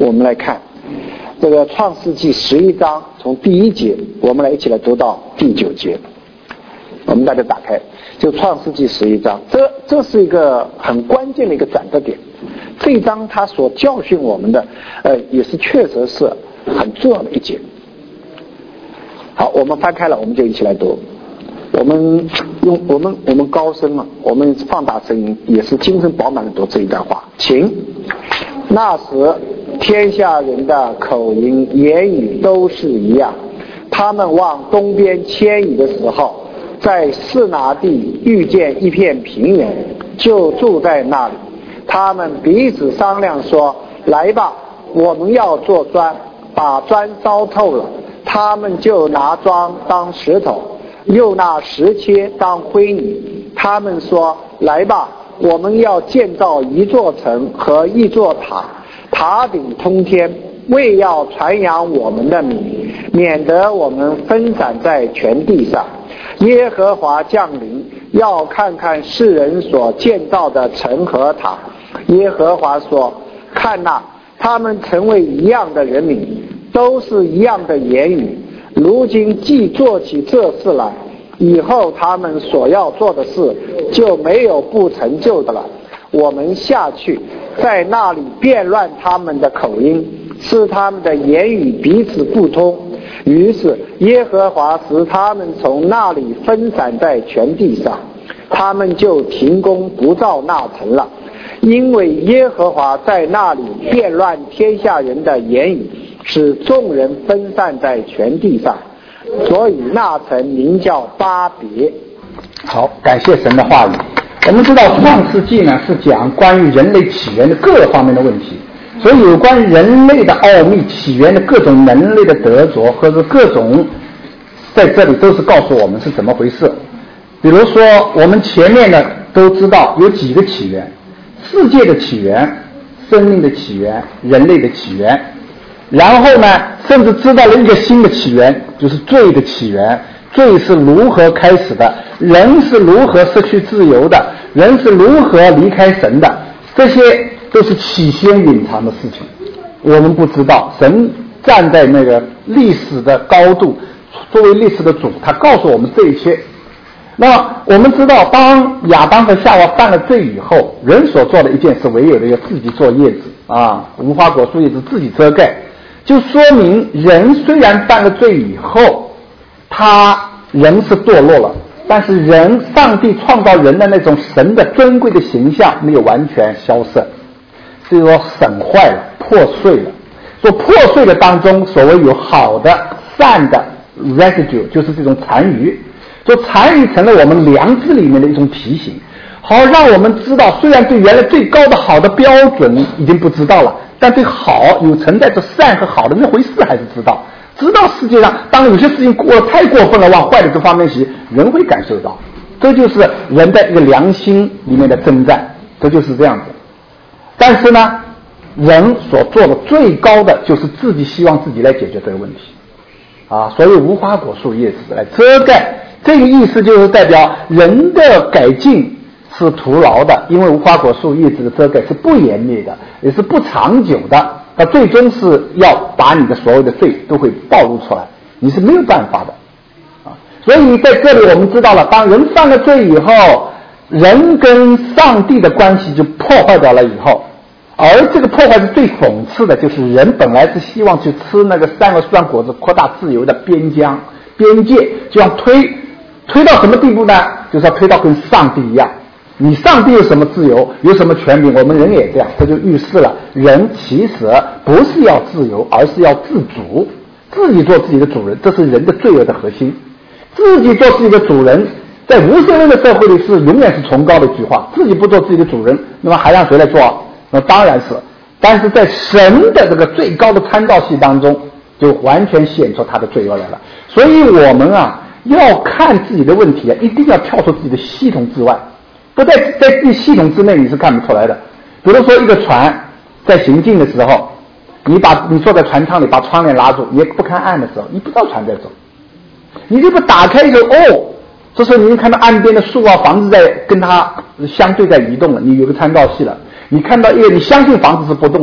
我们来看这个创世纪11章，从第1节我们来一起来读到第9节。我们大家打开就创世纪11章，这是一个很关键的一个转折点。这一章它所教训我们的也是确实是很重要的一节。好，我们翻开了，我们就一起来读。我们高声了，我们放大声音，也是精神饱满的读这一段话。请，那时天下人的口音言语都是一样，他们往东边迁移的时候，在示拿地遇见一片平原，就住在那里。他们彼此商量说，来吧，我们要做砖，把砖烧透了，他们就拿砖当石头，又拿石切当灰泥。他们说，来吧，我们要建造一座城和一座塔，塔顶通天，为要传扬我们的名，免得我们分散在全地上。耶和华降临，要看看世人所建造的城和塔。耶和华说，看哪，他们成为一样的人民，都是一样的言语。如今既做起这事来，以后他们所要做的事就没有不成就的了。我们下去，在那里变乱他们的口音，使他们的言语彼此不通。于是耶和华使他们从那里分散在全地上，他们就停工不造那城了，因为耶和华在那里变乱天下人的言语，使众人分散在全地上，所以那城名叫巴别。 好，感谢神的话语。我们知道创世纪呢是讲关于人类起源的各个方面的问题，所以有关于人类的奥秘起源的各种人类的得着或者各种在这里都是告诉我们是怎么回事。比如说我们前面呢都知道有几个起源，世界的起源、生命的起源、人类的起源，然后呢甚至知道了一个新的起源，就是罪的起源。罪是如何开始的，人是如何失去自由的，人是如何离开神的，这些都是起先隐藏的事情，我们不知道。神站在那个历史的高度，作为历史的主，他告诉我们这一切。那我们知道，当亚当和夏娃犯了罪以后，人所做的一件事，唯有的要自己做叶子无花果树叶子自己遮盖，就说明人虽然犯了罪以后，人是堕落了，但是上帝创造人的那种神的尊贵的形象没有完全消失，所以说损坏了，破碎了。说破碎的当中，所谓有好的善的 residue， 就是这种残余，就残余成了我们良知里面的一种提醒，好让我们知道，虽然对原来最高的好的标准已经不知道了，但对好有存在着善和好的那回事还是知道。知道世界上当有些事情太过分了，往坏的这方面去，人会感受到，这就是人在一个良心里面的征战，这就是这样子。但是呢，人所做的最高的就是自己希望自己来解决这个问题所以无花果树叶子来遮盖，这个意思就是代表人的改进是徒劳的，因为无花果树叶子的遮盖是不严密的，也是不长久的，它最终是要把你的所有的罪都会暴露出来，你是没有办法的所以在这里我们知道了，当人犯了罪以后，人跟上帝的关系就破坏掉了以后，而这个破坏是最讽刺的，就是人本来是希望去吃那个善恶树上果子扩大自由的边界，就要推到什么地步呢？就是要推到跟上帝一样，你上帝有什么自由，有什么权柄，我们人也这样。这就预示了人其实不是要自由，而是要自主，自己做自己的主人，这是人的罪恶的核心。自己做自己的主人，在无神论的社会里是永远是崇高的一句话，自己不做自己的主人，那么还让谁来做？那当然是。但是在神的这个最高的参照系当中，就完全显出他的罪恶来了。所以我们要看自己的问题一定要跳出自己的系统之外，不在自己系统之内你是看不出来的。比如说一个船在行进的时候，你坐在船舱里把窗帘拉住，你也不看岸的时候，你不知道船在走。你这个打开以后，这时候你看到岸边的树房子在跟它相对在移动了，你有个参照系了。你看到一个，你相信房子是不动的，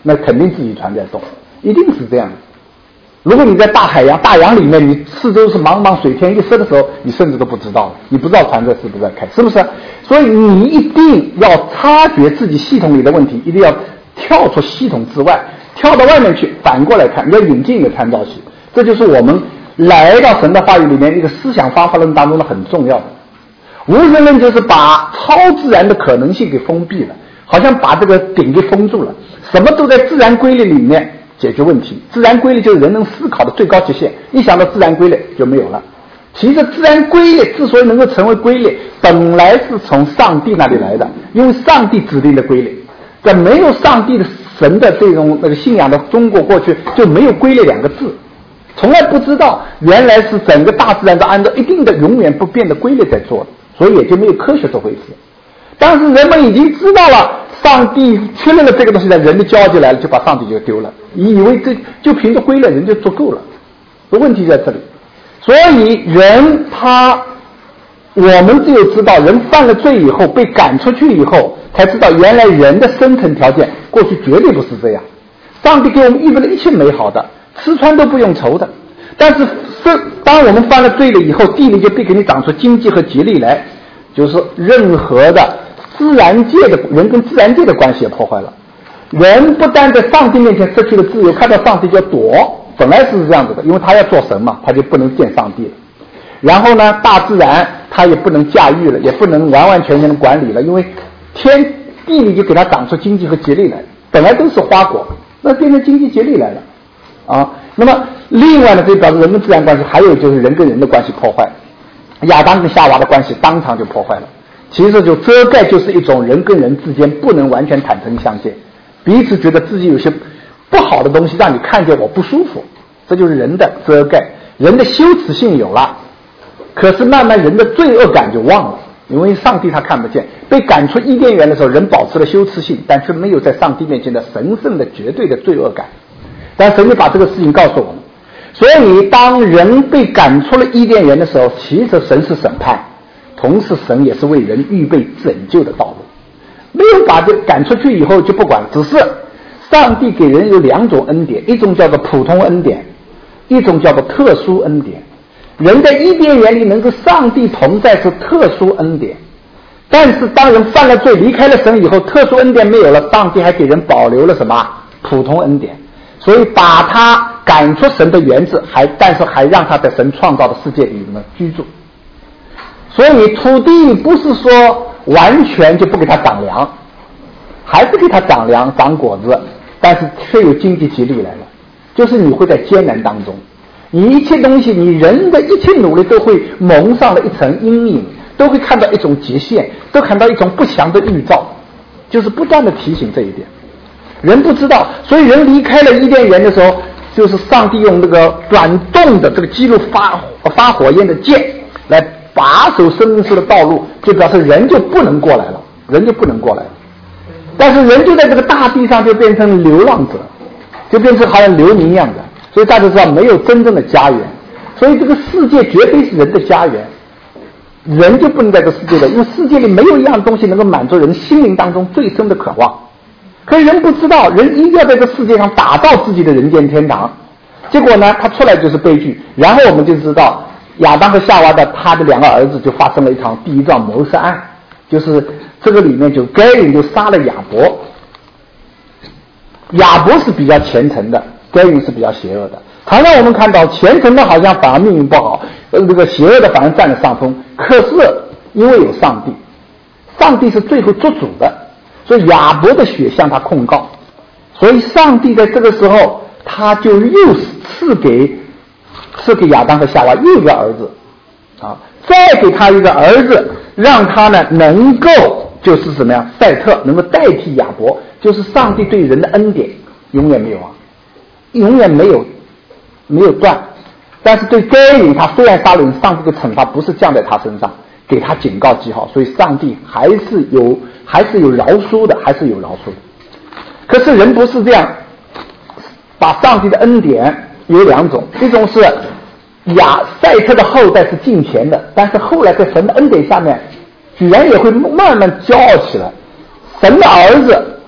那肯定自己船在动，一定是这样的。如果你在大海洋、大洋里面，你四周是茫茫水天一色的时候，你甚至都不知道，你不知道船在是不是在开，是不是？所以你一定要察觉自己系统里的问题，一定要跳出系统之外，跳到外面去，反过来看，你要引进一个参照系。这就是我们来到神的话语里面一个思想方法论当中的很重要的。无神论就是把超自然的可能性给封闭了，好像把这个顶给封住了，什么都在自然规律里面解决问题。自然规律就是人能思考的最高极限，一想到自然规律就没有了。其实自然规律之所以能够成为规律，本来是从上帝那里来的，因为上帝指定的规律。在没有上帝的神的这种那个信仰的中国过去就没有规律两个字，从来不知道原来是整个大自然都按照一定的永远不变的规律在做的，所以也就没有科学这回事。但是人们已经知道了上帝确认了这个东西，在人的交集来了，就把上帝就丢了，以为这就凭着规律人就足够了。问题在这里。所以人我们只有知道人犯了罪以后被赶出去以后，才知道原来人的生存条件过去绝对不是这样。上帝给我们预备了一切美好的，吃穿都不用愁的。但是当我们犯了罪了以后，地里就必给你长出荆棘和竭力来，就是任何的自然界的人跟自然界的关系也破坏了。人不但在上帝面前失去了自由，看到上帝就要躲，本来是这样子的，因为他要做神嘛，他就不能见上帝了。然后呢，大自然他也不能驾驭了，也不能完完全全的管理了，因为地里就给他长出荆棘和竭力来，本来都是花果，那变成荆棘竭力来了啊。那么另外呢，就表示人跟自然关系，还有就是人跟人的关系破坏，亚当跟夏娃的关系当场就破坏了。其实就遮盖就是一种人跟人之间不能完全坦诚相见，彼此觉得自己有些不好的东西让你看见我不舒服，这就是人的遮盖。人的羞耻性有了，可是慢慢人的罪恶感就忘了，因为上帝他看不见。被赶出伊甸园的时候，人保持了羞耻性，但是没有在上帝面前的神圣的绝对的罪恶感。但神就把这个事情告诉我们。所以当人被赶出了伊甸园的时候，其实神是审判，同时神也是为人预备拯救的道路。没有把这赶出去以后就不管，只是上帝给人有两种恩典，一种叫做普通恩典，一种叫做特殊恩典。人在伊甸园里能够上帝同在是特殊恩典，但是当人犯了罪离开了神以后，特殊恩典没有了，上帝还给人保留了什么普通恩典，所以把他赶出神的园子，但是还让他在神创造的世界里面居住。所以土地不是说完全就不给他长粮，还是给他长粮长果子，但是却有经济激励来了，就是你会在艰难当中，你一切东西，你人的一切努力都会蒙上了一层阴影，都会看到一种极限，都看到一种不祥的预兆，就是不断的提醒这一点。人不知道，所以人离开了伊甸园的时候，就是上帝用那个转动的这个记录发火焰的剑来把守生命树的道路，就表示人就不能过来了，人就不能过来了。但是人就在这个大地上就变成流浪者，就变成好像流民一样的，所以大家知道没有真正的家园。所以这个世界绝非是人的家园，人就不能在这个世界里，因为世界里没有一样东西能够满足人心灵当中最深的渴望。可是人不知道，人一定要在这个世界上打造自己的人间天堂，结果呢他出来就是悲剧。然后我们就知道亚当和夏娃他的两个儿子就发生了一场第一桩谋杀案，就是这个里面就该隐就杀了亚伯。亚伯是比较虔诚的，该隐是比较邪恶的。常常我们看到虔诚的好像反而命运不好，这个邪恶的反而占了上风。可是因为有上帝，上帝是最后做主的，所以亚伯的血向他控告，所以上帝在这个时候他就又赐给亚当和夏娃又一个儿子啊，再给他一个儿子，让他呢能够就是什么呀，赛特能够代替亚伯，就是上帝对人的恩典永远没有永远没有断。但是对该隐他虽然杀了人，上帝的惩罚不是降在他身上，给他警告记号，所以上帝还是有饶恕的，还是有饶恕的。可是人不是这样，把上帝的恩典有两种，一种是赛特的后代是敬虔的，但是后来在神的恩典下面居然也会慢慢骄傲起来。神的儿子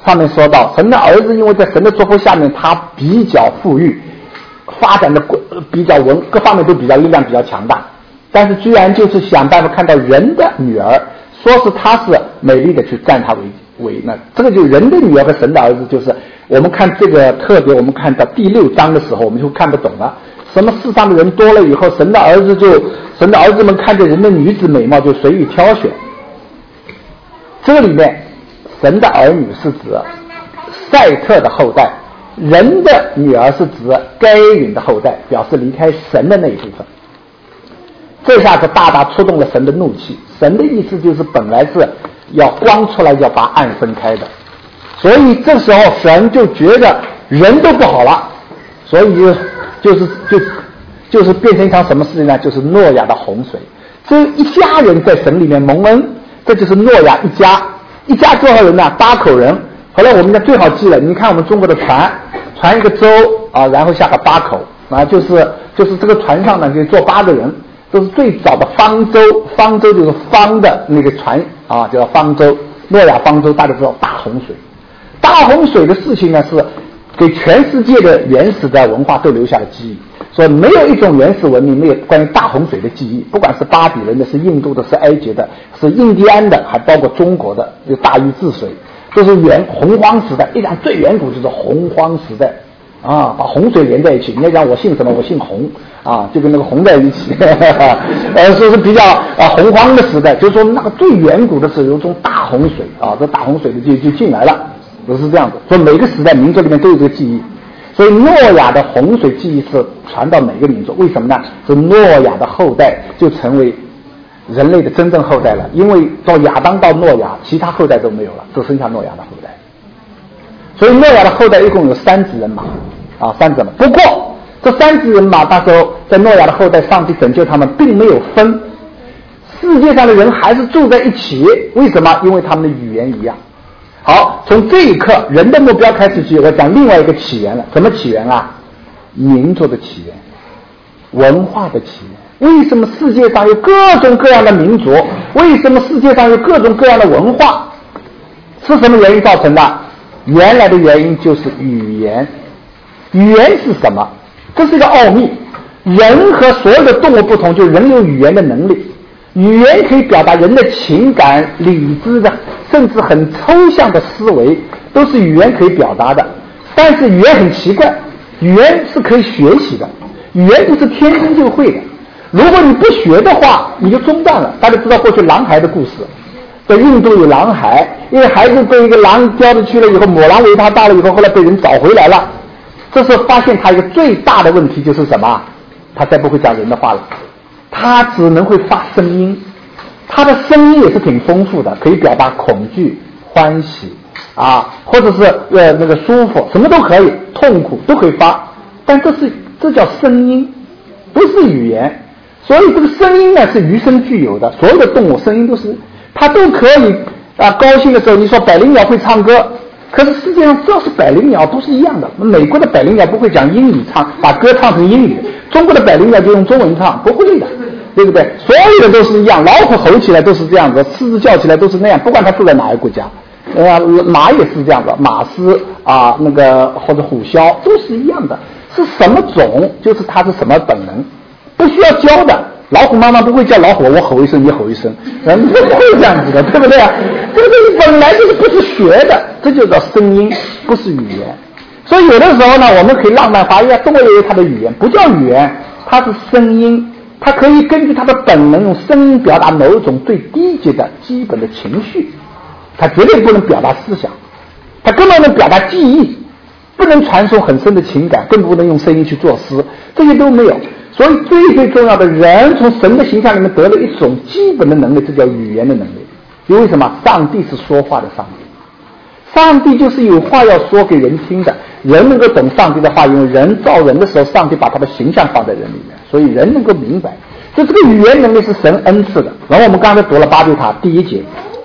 上面说到，神的儿子因为在神的作风下面，他比较富裕，发展的比较各方面都比较力量比较强大，但是居然就是想办法看到人的女儿，说是她是美丽的，去占她为那这个就人的女儿和神的儿子，就是我们看这个特别，我们看到第6章的时候，我们就看不懂了。什么世上的人多了以后，神的儿子们看着人的女子美貌就随意挑选。这个里面，神的儿女是指赛特的后代，人的女儿是指该隐的后代，表示离开神的那一部分。这下子大大触动了神的怒气。神的意思就是本来是要光出来，要把暗分开的，所以这时候神就觉得人都不好了，所以就是变成一场什么事情呢？就是诺亚的洪水。这一家人在神里面蒙恩，这就是诺亚一家。一家多少人呢？8口人。后来我们家最好记了，你看我们中国的船一个舟啊，然后下个8口啊，就是这个船上呢可以坐8个人，都是最早的方舟。方舟就是方的那个船啊，叫方舟。诺亚方舟大家知道大洪水。大洪水的事情呢，是给全世界的原始的文化都留下了记忆。所以没有一种原始文明没有关于大洪水的记忆，不管是巴比伦的、是印度的、是埃及的、是印第安的，还包括中国的，就大禹治水，都是洪荒时代。一讲最远古就是洪荒时代啊，把洪水连在一起。你要讲我姓什么，我姓洪啊，就跟那个洪在一起，说是比较洪荒的时代，就是说那个最远古的是有种大洪水啊，这大洪水的就进来了，都是这样子。所以每个时代民族里面都有这个记忆。所以诺亚的洪水记忆是传到每个民族，为什么呢？是诺亚的后代就成为人类的真正后代了，因为到亚当到诺亚，其他后代都没有了，只剩下诺亚的后代。所以诺亚的后代一共有3只人马啊，3只人马。不过这3只人马那时候在诺亚的后代，上帝拯救他们，并没有分，世界上的人还是住在一起。为什么？因为他们的语言一样。好，从这一刻人的目标开始起，我讲另外一个起源了。什么起源啊？民族的起源，文化的起源。为什么世界上有各种各样的民族？为什么世界上有各种各样的文化？是什么原因造成的？原来的原因就是语言。语言是什么？这是一个奥秘。人和所有的动物不同，就是人有语言的能力。语言可以表达人的情感、理智的，甚至很抽象的思维，都是语言可以表达的。但是语言很奇怪，语言是可以学习的，语言不是天生就会的。如果你不学的话，你就中断了。大家知道过去狼孩的故事，在印度有狼孩，因为孩子被一个狼叼着去了以后，母狼围他大了以后，后来被人找回来了。这时候发现他一个最大的问题就是什么？他再不会讲人的话了。他只能会发声音，他的声音也是挺丰富的，可以表达恐惧、欢喜啊，或者是那个舒服，什么都可以，痛苦都可以发。但这叫声音，不是语言。所以这个声音呢是与生俱有的，所有的动物声音都是，它都可以啊。高兴的时候，你说百灵鸟会唱歌，可是世界上只要是百灵鸟都是一样的。美国的百灵鸟不会讲英语唱，把歌唱成英语。中国的百灵鸟就用中文唱，不会的，对不对？所有的都是一样，老虎吼起来都是这样子，狮子叫起来都是那样，不管它住在哪个国家。马也是这样的，马狮啊，那个或者虎枭都是一样的。是什么种，就是它是什么本能，不需要教的。老虎妈妈不会叫老虎我吼一声你吼一声，不会这样子的，对不对？这个东西本来就是不是学的，这就叫声音，不是语言。所以有的时候呢，我们可以浪漫化，因为动物也有它的语言，不叫语言，它是声音，它可以根据它的本能用声音表达某一种最低级的基本的情绪，它绝对不能表达思想，它根本能表达记忆，不能传送很深的情感，更不能用声音去作诗，这些都没有。所以最重要的，人从神的形象里面得了一种基本的能力，这叫语言的能力。因为什么？上帝是说话的上帝，上帝就是有话要说给人听的，人能够懂上帝的话，因为人造人的时候，上帝把他的形象放在人里面，所以人能够明白。所以这个语言能力是神恩赐的。然后我们刚才读了巴别塔第1节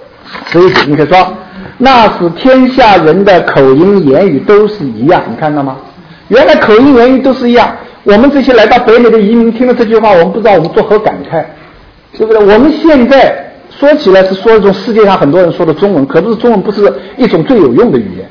11节，你可以说那使天下人的口音言语都是一样，你看到吗？原来口音言语都是一样。我们这些来到北美的移民听了这句话，我们不知道我们作何感慨，对不对？我们现在说起来是说一种世界上很多人说的中文，可不是中文不是一种最有用的语言，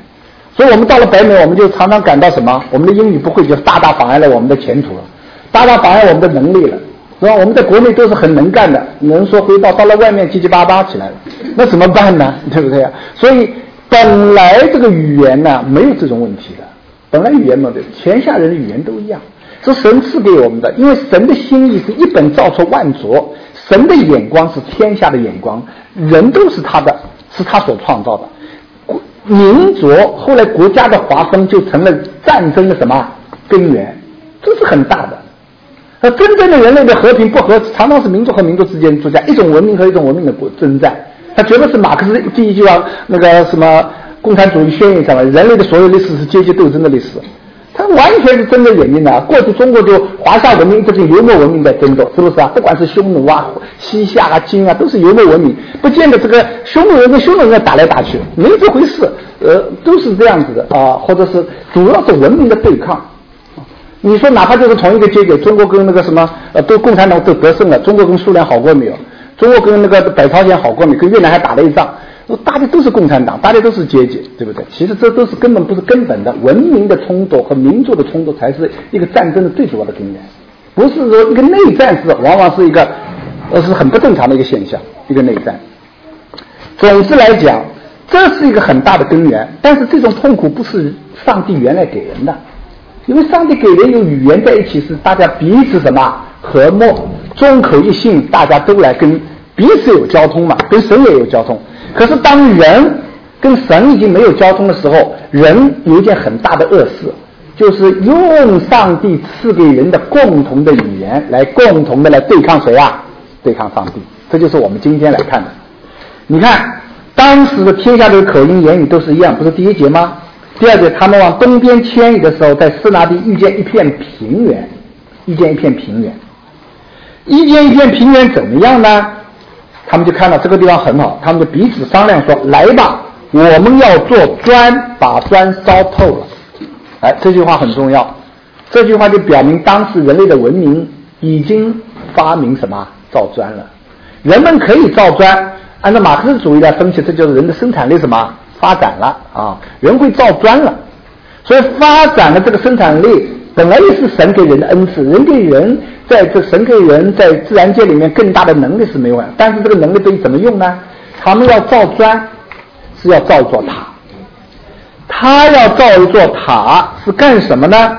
所以我们到了北美，我们就常常感到什么？我们的英语不会，就大大妨碍了我们的前途了，大大妨碍我们的能力了，是吧？我们在国内都是很能干的，能说会道，到了外面叽叽巴巴起来了，那怎么办呢？对不对啊？所以本来这个语言呢没有这种问题的，本来语言没有，天下人的语言都一样，是神赐给我们的，因为神的心意是一本造出万族，神的眼光是天下的眼光，人都是他的，是他所创造的。民族后来国家的划分就成了战争的什么根源，这是很大的。而真正的人类的和平不和，常常是民族和民族之间作战，一种文明和一种文明的征战。它绝对是马克思第一句话那个什么共产主义宣言上了，人类的所有历史是阶级斗争的历史。它完全是真的原因的。过去中国就华夏文明，这是游牧文明在争斗，是不是啊？不管是匈奴啊、西夏啊、金啊，都是游牧文明，不见得这个匈奴人跟匈奴人打来打去，没这回事。都是这样子的啊，或者是主要是文明的对抗。你说哪怕就是同一个阶级，中国跟那个什么都共产党都得胜了，中国跟苏联好过没有？中国跟那个北朝鲜好过没有？跟越南还打了一仗。大家都是共产党，大家都是阶级，对不对？其实这都是根本不是根本的，文明的冲突和民族的冲突才是一个战争的最主要的根源，不是说一个内战是往往是一个是很不正常的一个现象，一个内战。总之来讲，这是一个很大的根源，但是这种痛苦不是上帝原来给人的，因为上帝给人有语言在一起，是大家彼此什么和睦，众口一心，大家都来跟彼此有交通嘛，跟神也有交通。可是当人跟神已经没有交通的时候，人有一件很大的恶事，就是用上帝赐给人的共同的语言来共同的来对抗谁啊？对抗上帝。这就是我们今天来看的。你看当时的天下的口音言语都是一样，不是第一节吗？第二节，他们往东边迁移的时候，在示拿地遇见一片平原，遇见一片平原，遇见一片平原怎么样呢？他们就看到这个地方很好，他们就彼此商量说，来吧，我们要做砖，把砖烧透了。哎，这句话很重要，这句话就表明当时人类的文明已经发明什么造砖了，人们可以造砖，按照马克思主义来分析，这就是人的生产力什么发展了啊，人会造砖了，所以发展了这个生产力本来也是神给人的恩赐，人给人在这神给人在自然界里面更大的能力是没有，但是这个能力对于怎么用呢？他们要造砖是要造一座塔，他要造一座塔是干什么呢？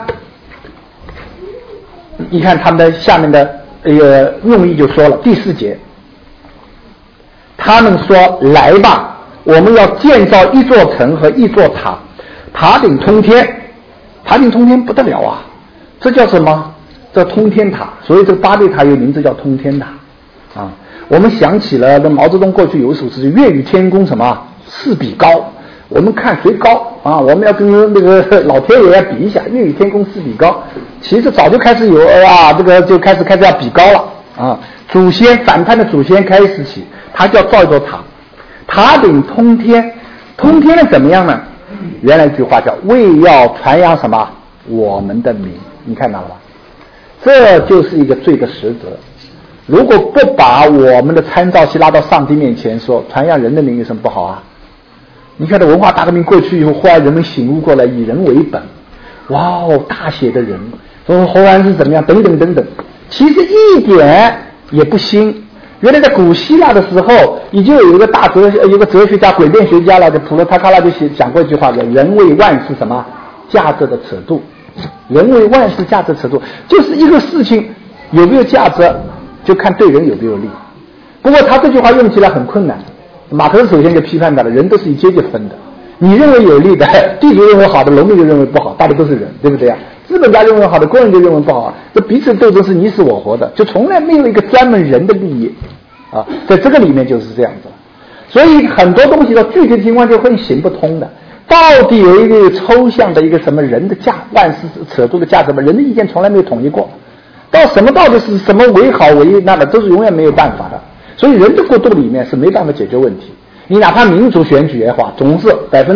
你看他们的下面的用意就说了，第4节，他们说来吧，我们要建造一座城和一座塔，塔顶通天，塔顶通天不得了啊，这叫什么？叫通天塔，所以这个巴别塔有名字叫通天塔啊。我们想起了那毛泽东过去有一首诗，月与天公什么4比高，我们看谁高啊？我们要跟那个老天爷要比一下，月与天公4比高。其实早就开始有这个就开始要比高了啊。祖先反叛的祖先开始起，他就要造一座塔，塔顶通天，通天的怎么样呢？原来一句话叫为要传扬什么我们的名，你看到了吧？这就是一个罪的实则。如果不把我们的参照系拉到上帝面前说传扬人的名有什么不好啊？你看到文化大革命过去以后，后来人们醒悟过来，以人为本，哇哦，大写的人，后来是怎么样，等等等等，其实一点也不新。原来在古希腊的时候，已经有一个有个哲学家、诡辩学家了，普罗塔卡拉就讲过一句话，叫人为万事什么价值的尺度，人为万事价值尺度，就是一个事情有没有价值，就看对人有没有利。不过他这句话用起来很困难，马克思首先就批判他了，人都是以阶级分的，你认为有利的，地主认为好的，农民就认为不好，大家都是人，对不对啊？资本家认为好的，工人就认为不好，这彼此斗争是你死我活的，就从来没有一个专门人的利益啊，在这个里面就是这样子。所以很多东西到具体的情况就会行不通的。到底有一个抽象的一个什么人的万事尺度的价值吗？人的意见从来没有统一过，到什么到底是什么为好为那的，都是永远没有办法的。所以人的国度里面是没办法解决问题。你哪怕民主选举也好，总是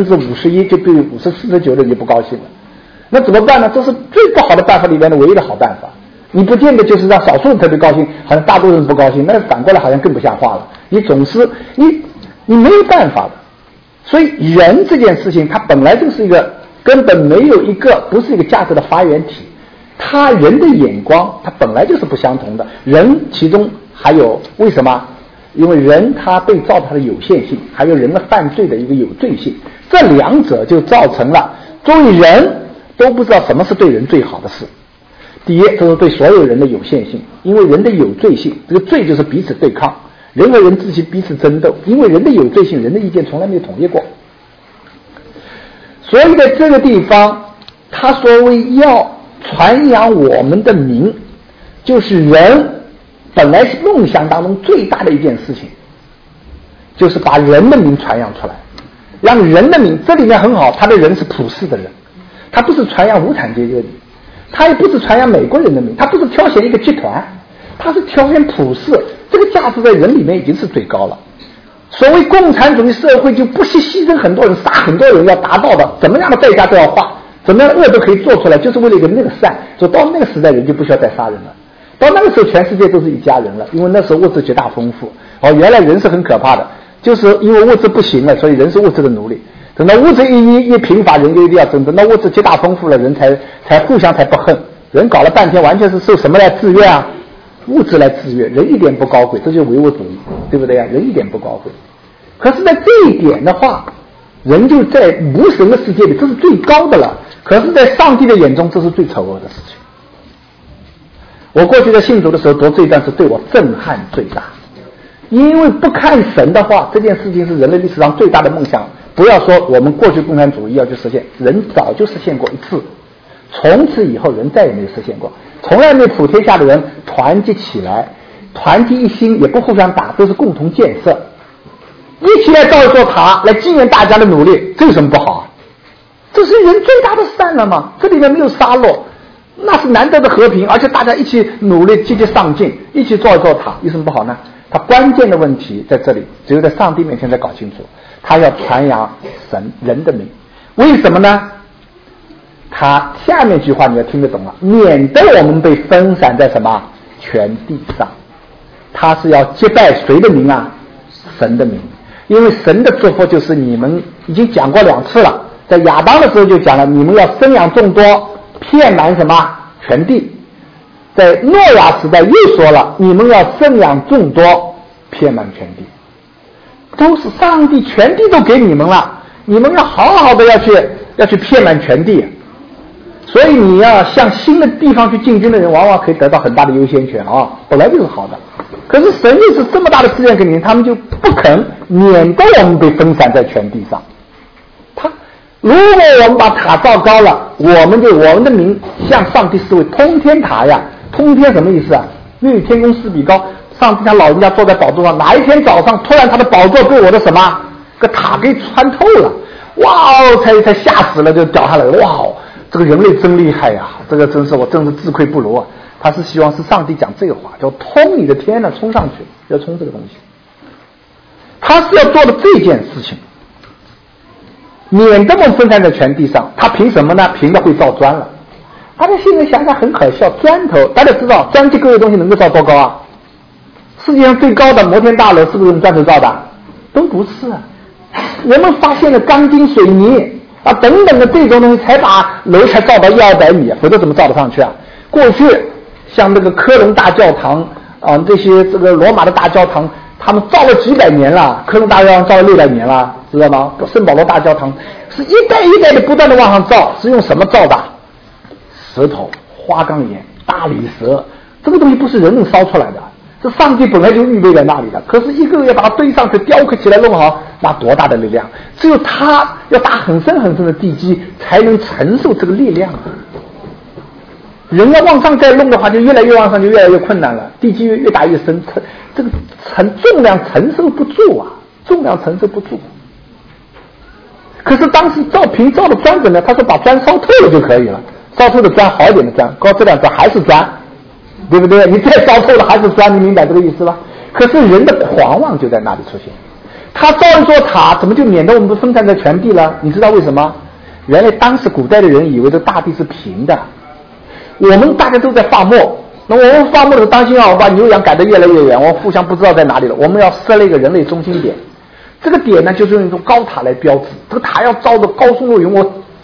51%就对49%的人就不高兴了，那怎么办呢？这是最不好的办法里面的唯一的好办法。你不见得就是让少数人特别高兴，好像大多数人不高兴，那反过来好像更不像话了。你总是你没有办法的。所以人这件事情它本来就是一个根本没有一个不是一个价值的发源体。他人的眼光他本来就是不相同的，人其中还有为什么？因为人他被造他的有限性，还有人的犯罪的一个有罪性，这两者就造成了作为人都不知道什么是对人最好的事。第一，这是对所有人的有限性，因为人的有罪性，这个罪就是彼此对抗，人和人自己彼此争斗，因为人的有罪性，人的意见从来没有统一过。所以在这个地方他所谓要传扬我们的名，就是人本来是梦想当中最大的一件事情，就是把人的名传扬出来，让人的名。这里面很好，他的人是普世的人，他不是传扬无产阶级的名，他也不是传扬美国人的名，他不是挑选一个集团，他是挑选普世。这个价值在人里面已经是最高了。所谓共产主义社会就不惜牺牲很多人，杀很多人，要达到的怎么样的代价都要花，怎么样的恶都可以做出来，就是为了一个那个善。所以到那个时代人就不需要再杀人了，到那个时候全世界都是一家人了，因为那时候物质极大丰富。原来人是很可怕的，就是因为物质不行了，所以人是物质的奴隶。等到物质一贫乏，人就一定要争斗，那物质极大丰富了，人才互相才不恨。人搞了半天完全是受什么来制约啊？物质来制约，人一点不高贵，这就是唯物主义，对不对啊？人一点不高贵。可是在这一点的话，人就在无神的世界里，这是最高的了。可是在上帝的眼中，这是最丑恶的事情。我过去在信主的时候读这一段是对我震撼最大，因为不看神的话，这件事情是人类历史上最大的梦想。不要说我们过去共产主义要去实现，人早就实现过一次，从此以后人再也没有实现过，从来没有普天下的人团结起来，团结一心，也不互相打，都是共同建设，一起来造一座塔来纪念大家的努力，这有什么不好啊？这是人最大的善了嘛，这里面没有杀戮，那是难得的和平，而且大家一起努力积极上进，一起造一座塔，有什么不好呢？他关键的问题在这里，只有在上帝面前才搞清楚，他要传扬神人的名。为什么呢？他下面一句话你要听得懂了，免得我们被分散在什么全地上。他是要接待谁的名啊？神的名。因为神的祝福就是你们已经讲过2次了，在亚当的时候就讲了，你们要生养众多，遍满什么全地。在诺亚时代又说了，你们要生养众多，遍满全地。都是上帝全地都给你们了，你们要好好的要去遍满全地。所以你要向新的地方去进军的人，往往可以得到很大的优先权啊，本来就是好的。可是神又是这么大的资源给你们，他们就不肯，免得我们被分散在全地上。如果我们把塔造高了，我们的名向上帝视为通天塔呀。通天什么意思啊？因为天宫4比高，上帝他老人家坐在宝座上，哪一天早上突然他的宝座被我的什么个塔给穿透了，哇哦，才吓死了，就掉下来了。哇哦，这个人类真厉害呀！这个我真是自愧不如啊。他是希望是上帝讲这个话，叫通你的天呢，冲上去，要冲这个东西。他是要做的这件事情，免得我们分散在全地上。他凭什么呢？凭着会造砖了。大家现在想想很可笑，砖头大家知道砖这个东西能够造多高啊？世界上最高的摩天大楼是不是用砖头造的？都不是啊。人们发现了钢筋水泥啊等等的这种东西，才把楼才造到100-200米，否则怎么造得上去啊？过去像那个科隆大教堂啊，这些这个罗马的大教堂，他们造了几百年了，科隆大教堂造了600年了，知道吗？圣保罗大教堂是一代一代的不断的往上造，是用什么造的？石头、花岗岩、大理石，这个东西不是人能烧出来的，这上帝本来就预备在那里的。可是一个个要把它堆上去，雕刻起来弄好，那多大的力量？只有他要打很深很深的地基，才能承受这个力量。人要往上再弄的话，就越来越往上，就越来越困难了。地基越打越深，这个重量承受不住啊，重量承受不住。可是当时凭造的砖怎么样？他说把砖烧透了就可以了。烧透的砖，好一点的砖，高质量砖还是砖，对不对？你再烧透了还是砖，你明白这个意思吧？可是人的狂妄就在那里出现。他造一座塔，怎么就免得我们都分散在全地了？你知道为什么？原来当时古代的人以为这大地是平的，我们大家都在放牧，那我们放牧的时候当心啊，我把牛羊赶得越来越远，我互相不知道在哪里了。我们要设了一个人类中心点，这个点呢就是用一种高塔来标志，这个塔要造的高耸入云，我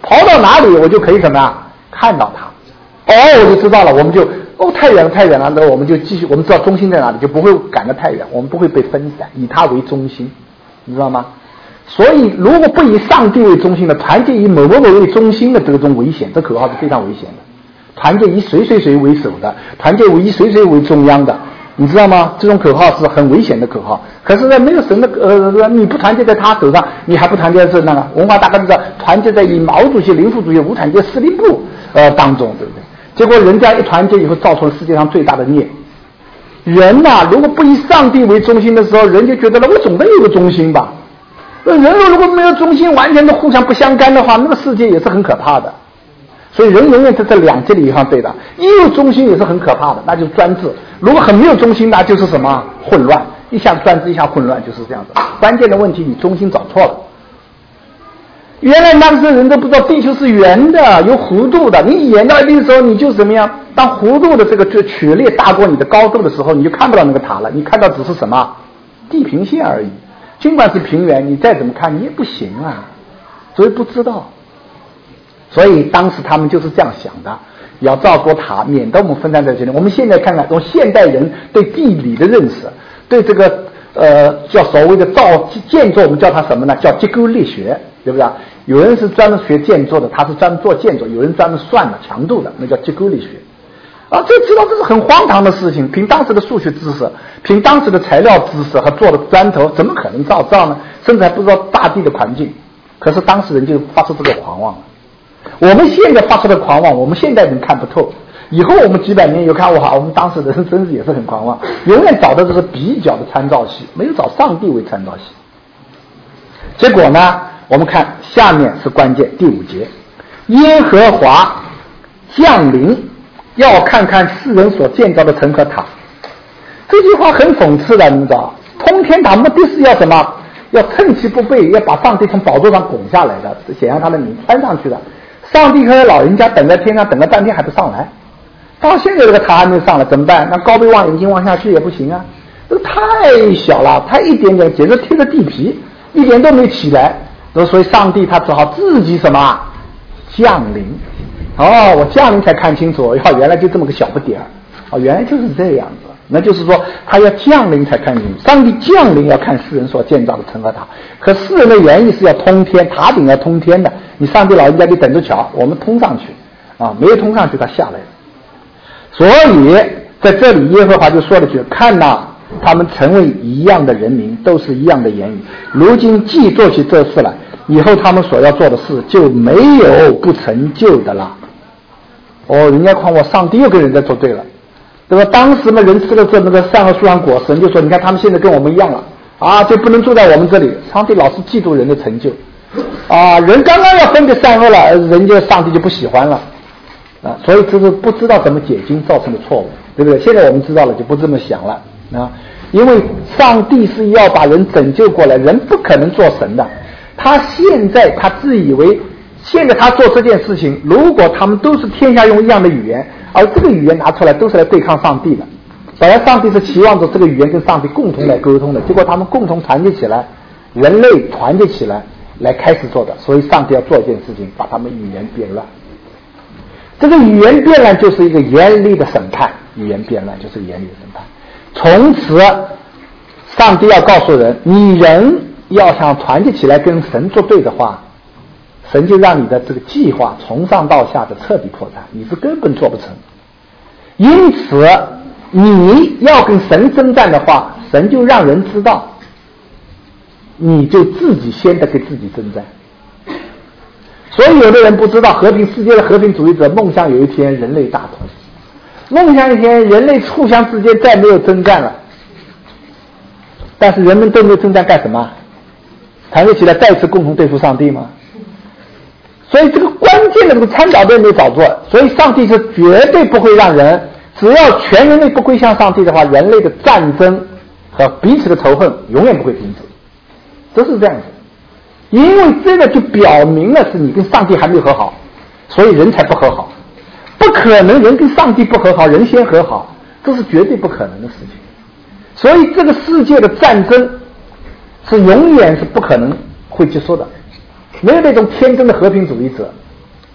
跑到哪里我就可以什么呀？看到它。我就知道了，我们就太远了，那我们就继续，我们知道中心在哪里，就不会赶得太远，我们不会被分散，以它为中心，你知道吗？所以如果不以上帝为中心的，团结以某某某为中心的这种危险，这口号是非常危险的。团结以谁谁谁为首的，团结以谁谁为中央的，你知道吗？这种口号是很危险的口号。可是呢，没有神的你不团结在他手上，你还不团结在那个文化大概知道团结在以毛主席、林副主席无产阶司令部当中，对不对？结果人家一团结以后，造出了世界上最大的孽。人呐，如果不以上帝为中心的时候，人就觉得了我总得有个中心吧。人如果没有中心，完全的互相不相干的话，那个世界也是很可怕的。所以人永远在这两极里一方对的，一有中心也是很可怕的，那就是专制。如果很没有中心，那就是什么混乱，一下专制，一下混乱，就是这样子。关键的问题，你中心找错了。原来那个时候人都不知道地球是圆的，有弧度的。你演到一定的时候，你就怎么样？当弧度的这个曲率大过你的高度的时候，你就看不到那个塔了，你看到只是什么地平线而已。尽管是平原，你再怎么看你也不行啊，所以不知道。所以当时他们就是这样想的，要造座塔，免得我们分散在这里。我们现在看看，从现代人对地理的认识，对这个叫所谓的建筑，我们叫它什么呢？叫结构力学，对不对？有人是专门学建筑的，他是专门做建筑；有人专门算的强度的，那叫结构力学。这知道这是很荒唐的事情，凭当时的数学知识，凭当时的材料知识和做的砖头，怎么可能造呢？甚至还不知道大地的环境。可是当时人就发出这个狂妄了。我们现在发出的狂妄，我们现代人看不透。以后我们几百年有看我们当时人真是也是很狂妄，永远找的这是比较的参照系，没有找上帝为参照系。结果呢，我们看下面是关键，第5节，耶和华降临，要看看世人所建造的城和塔。这句话很讽刺的，你知道，通天塔目的是要什么？要趁其不备，要把上帝从宝座上拱下来的，显扬他的名穿上去的。上帝和老人家等在天上等了半天还不上来，到现在这个塔还没上来，怎么办？那高倍望远镜望下去也不行啊，这个太小了，它一点点简直贴着地皮，一点都没起来。所以上帝他只好自己什么降临。我降临才看清楚，原来就这么个小不点儿，原来就是这样子。那就是说他要降临才看清楚，上帝降临要看世人所建造的城和塔。可世人的原意是要通天，塔顶要通天的，你上帝老人家你等着瞧，我们通上去没有通上去他下来了。所以在这里耶和华就说了句，看哪，他们成为一样的人民，都是一样的言语，如今既做起这事来，以后他们所要做的事就没有不成就的了。人家看我上帝又跟人家作对了，对吧？当时呢，人吃了这那个善恶树上果实，就说你看他们现在跟我们一样了就不能住在我们这里。上帝老是嫉妒人的成就人刚刚要分别善恶了，人家上帝就不喜欢了所以这是不知道怎么解经造成的错误，对不对？现在我们知道了就不这么想了因为上帝是要把人拯救过来，人不可能做神的。他现在他自以为现在他做这件事情，如果他们都是天下用一样的语言，而这个语言拿出来都是来对抗上帝的，本来上帝是期望着这个语言跟上帝共同来沟通的，结果他们共同团结起来，人类团结起来来开始做的，所以上帝要做一件事情，把他们语言变乱。这个语言变乱就是一个严厉的审判，语言变乱就是严厉的审判。从此上帝要告诉人，你人要想团结起来跟神作对的话，神就让你的这个计划从上到下的彻底破产，你是根本做不成。因此你要跟神征战的话，神就让人知道，你就自己先得给自己征战。所以有的人不知道，世界的和平主义者梦想有一天人类大同，梦想一天人类互相之间再没有征战了。但是人们都没有征战干什么？团结起来再次共同对付上帝吗？所以这个关键的这个参照点没找错，所以上帝是绝对不会让人，只要全人类不归向上帝的话，人类的战争和彼此的仇恨永远不会停止，这是这样子。因为这个就表明了是你跟上帝还没有和好，所以人才不和好。不可能人跟上帝不和好，人先和好，这是绝对不可能的事情。所以这个世界的战争是永远是不可能会结束的。没有那种天真的和平主义者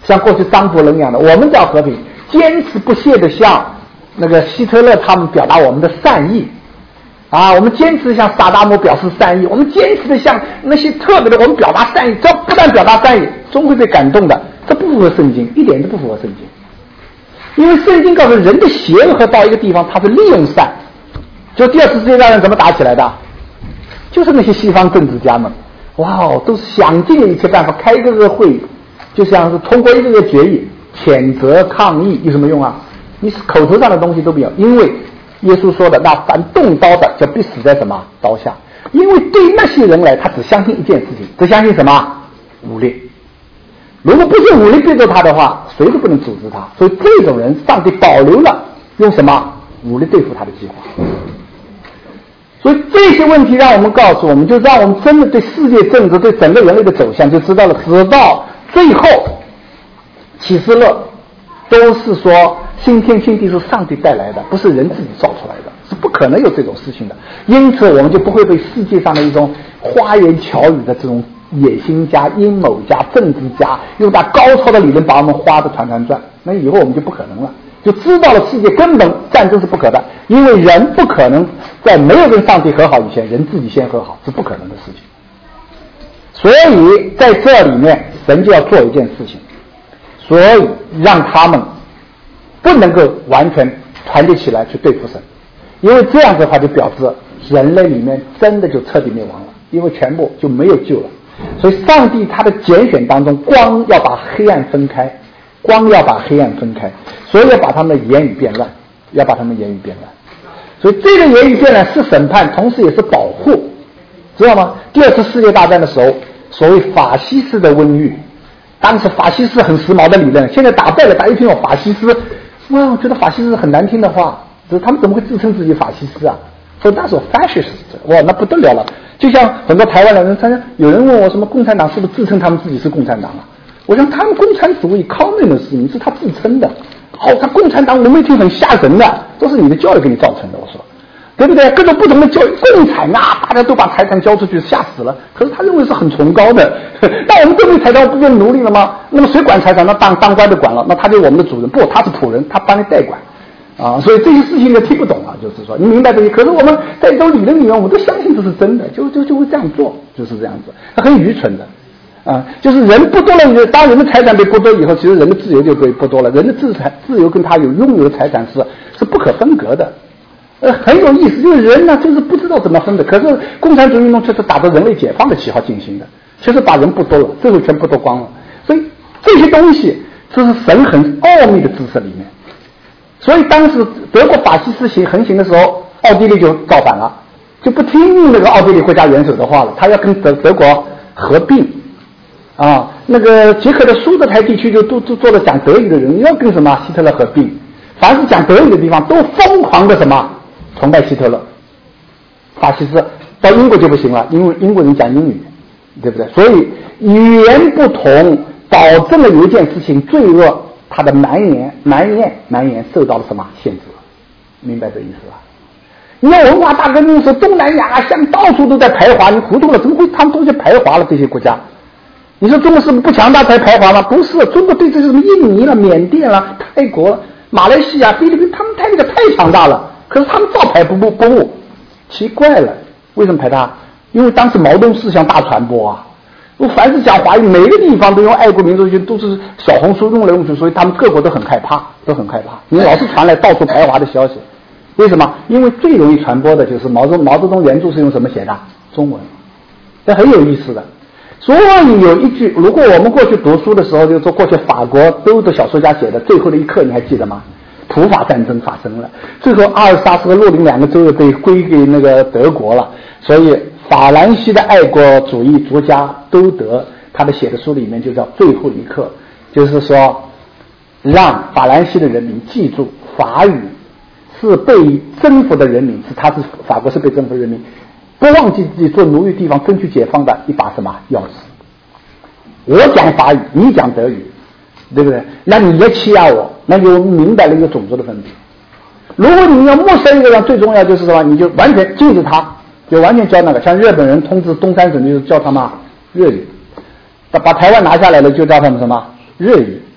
像过去张伯伦一样的，我们叫和平，坚持不懈的向那个希特勒他们表达我们的善意啊，我们坚持向萨达姆表示善意，我们坚持的向那些特别的我们表达善意，这不但表达善意，终会被感动的，这不符合圣经，一点都不符合圣经。因为圣经告诉人的邪恶到一个地方，它是利用善。就第二次世界大战怎么打起来的？就是那些西方政治家们，哇哦，都是想尽了一切办法，开一个会议，就像是通过一个决议，谴责抗议，有什么用啊？你是口头上的东西都没有，因为耶稣说的，那凡动刀的就必死在什么刀下。因为对那些人来，他只相信一件事情，只相信什么？武力。如果不是武力对着他的话，谁都不能阻止他。所以这种人，上帝保留了用什么武力对付他的计划。所以这些问题让我们告诉我们，就让我们真的对世界政治、对整个人类的走向就知道了。直到最后，启示录都是说新天新地是上帝带来的，不是人自己造出来的，是不可能有这种事情的。因此，我们就不会被世界上的一种花言巧语的这种野心家、阴谋家、政治家用他高超的理论把我们花得团团转，那以后我们就不可能了。就知道了世界根本战争是不可的，因为人不可能在没有跟上帝和好以前，人自己先和好是不可能的事情。所以在这里面，神就要做一件事情，所以让他们不能够完全团结起来去对付神，因为这样的话就表示人类里面真的就彻底灭亡了，因为全部就没有救了。所以上帝他的拣选当中，光要把黑暗分开，光要把黑暗分开，所以要把他们的言语变乱，要把他们言语变乱。所以这个言语变乱是审判，同时也是保护，知道吗？第二次世界大战的时候，所谓法西斯的瘟疫，当时法西斯很时髦的理论，现在打败了，大家一听到法西斯，哇，我觉得法西斯很难听的话，就是他们怎么会自称自己法西斯啊？所以那时候 fascist， 哇，那不得了了。就像很多台湾人，有人问我什么共产党是不是自称他们自己是共产党啊？我想他们共产主义 communist 你是他自称的，他共产党我们一听很吓人的，都是你的教育给你造成的，我说对不对？各种不同的教育，共产啊，大家都把财产交出去，吓死了。可是他认为是很崇高的，那我们这边财产不变奴隶了吗？那么谁管财产？那当官的管了，那他就是我们的主人。不，他是仆人，他帮你代管啊。所以这些事情都听不懂啊，就是说你明白这些。可是我们在这种理论里面，我们都相信这是真的，就会这样做，就是这样子，他很愚蠢的。就是人剥夺了，当人的财产被剥夺以后，其实人的自由就被剥夺了。人的自由跟他有拥有的财产是不可分割的。很有意思，就是人呢，就是不知道怎么分的。可是共产主义运动却是打着人类解放的旗号进行的，其实把人剥夺了，最后全剥夺光了。所以这些东西，这是神很奥秘的知识里面。所以当时德国法西斯横行的时候，奥地利就造反了，就不听那个奥地利国家元首的话了，他要跟德国合并。那个捷克的苏德台地区就都做了讲德语的人，要跟什么希特勒合并。凡是讲德语的地方，都疯狂的什么崇拜希特勒。法西斯到英国就不行了，因为英国人讲英语，对不对？所以语言不同，保证了有一件事情，罪恶它的蔓延受到了什么限制？明白这意思吧？你要文化大革命时，东南亚像到处都在排华，你糊涂了，怎么会他们都去排华了？这些国家。你说中国是不强大才排华吗？不是，中国对这些什么印尼了、缅甸了、泰国了、马来西亚、菲律宾，他们太强大了，可是他们照排不误，奇怪了，为什么排他？因为当时毛泽东思想大传播啊，凡是讲华语，每个地方都用爱国民族学，都是小红书用来用去，所以他们各国都很害怕，你老是传来到处排华的消息，为什么？因为最容易传播的就是毛泽东原著是用什么写的？中文，这很有意思的。所以有一句，如果我们过去读书的时候，就说过去法国都的小说家写的最后的一刻，你还记得吗？普法战争发生了，最后阿尔萨斯和洛林两个州又被归给那个德国了。所以法兰西的爱国主义作家都德，他的写的书里面就叫最后一刻，就是说让法兰西的人民记住，法语是被征服的人民，法国是被征服的人民。不忘记自己做奴役地方争取解放的一把什么钥匙。我讲法语，你讲德语，对不对？那你也欺压我，那就明白了一个种族的分别。如果你要没收一个人，最重要就是什么？你就完全禁止他，就完全教那个，像日本人统治东三省就是教他们日语，把台湾拿下来了就教他们什么日语，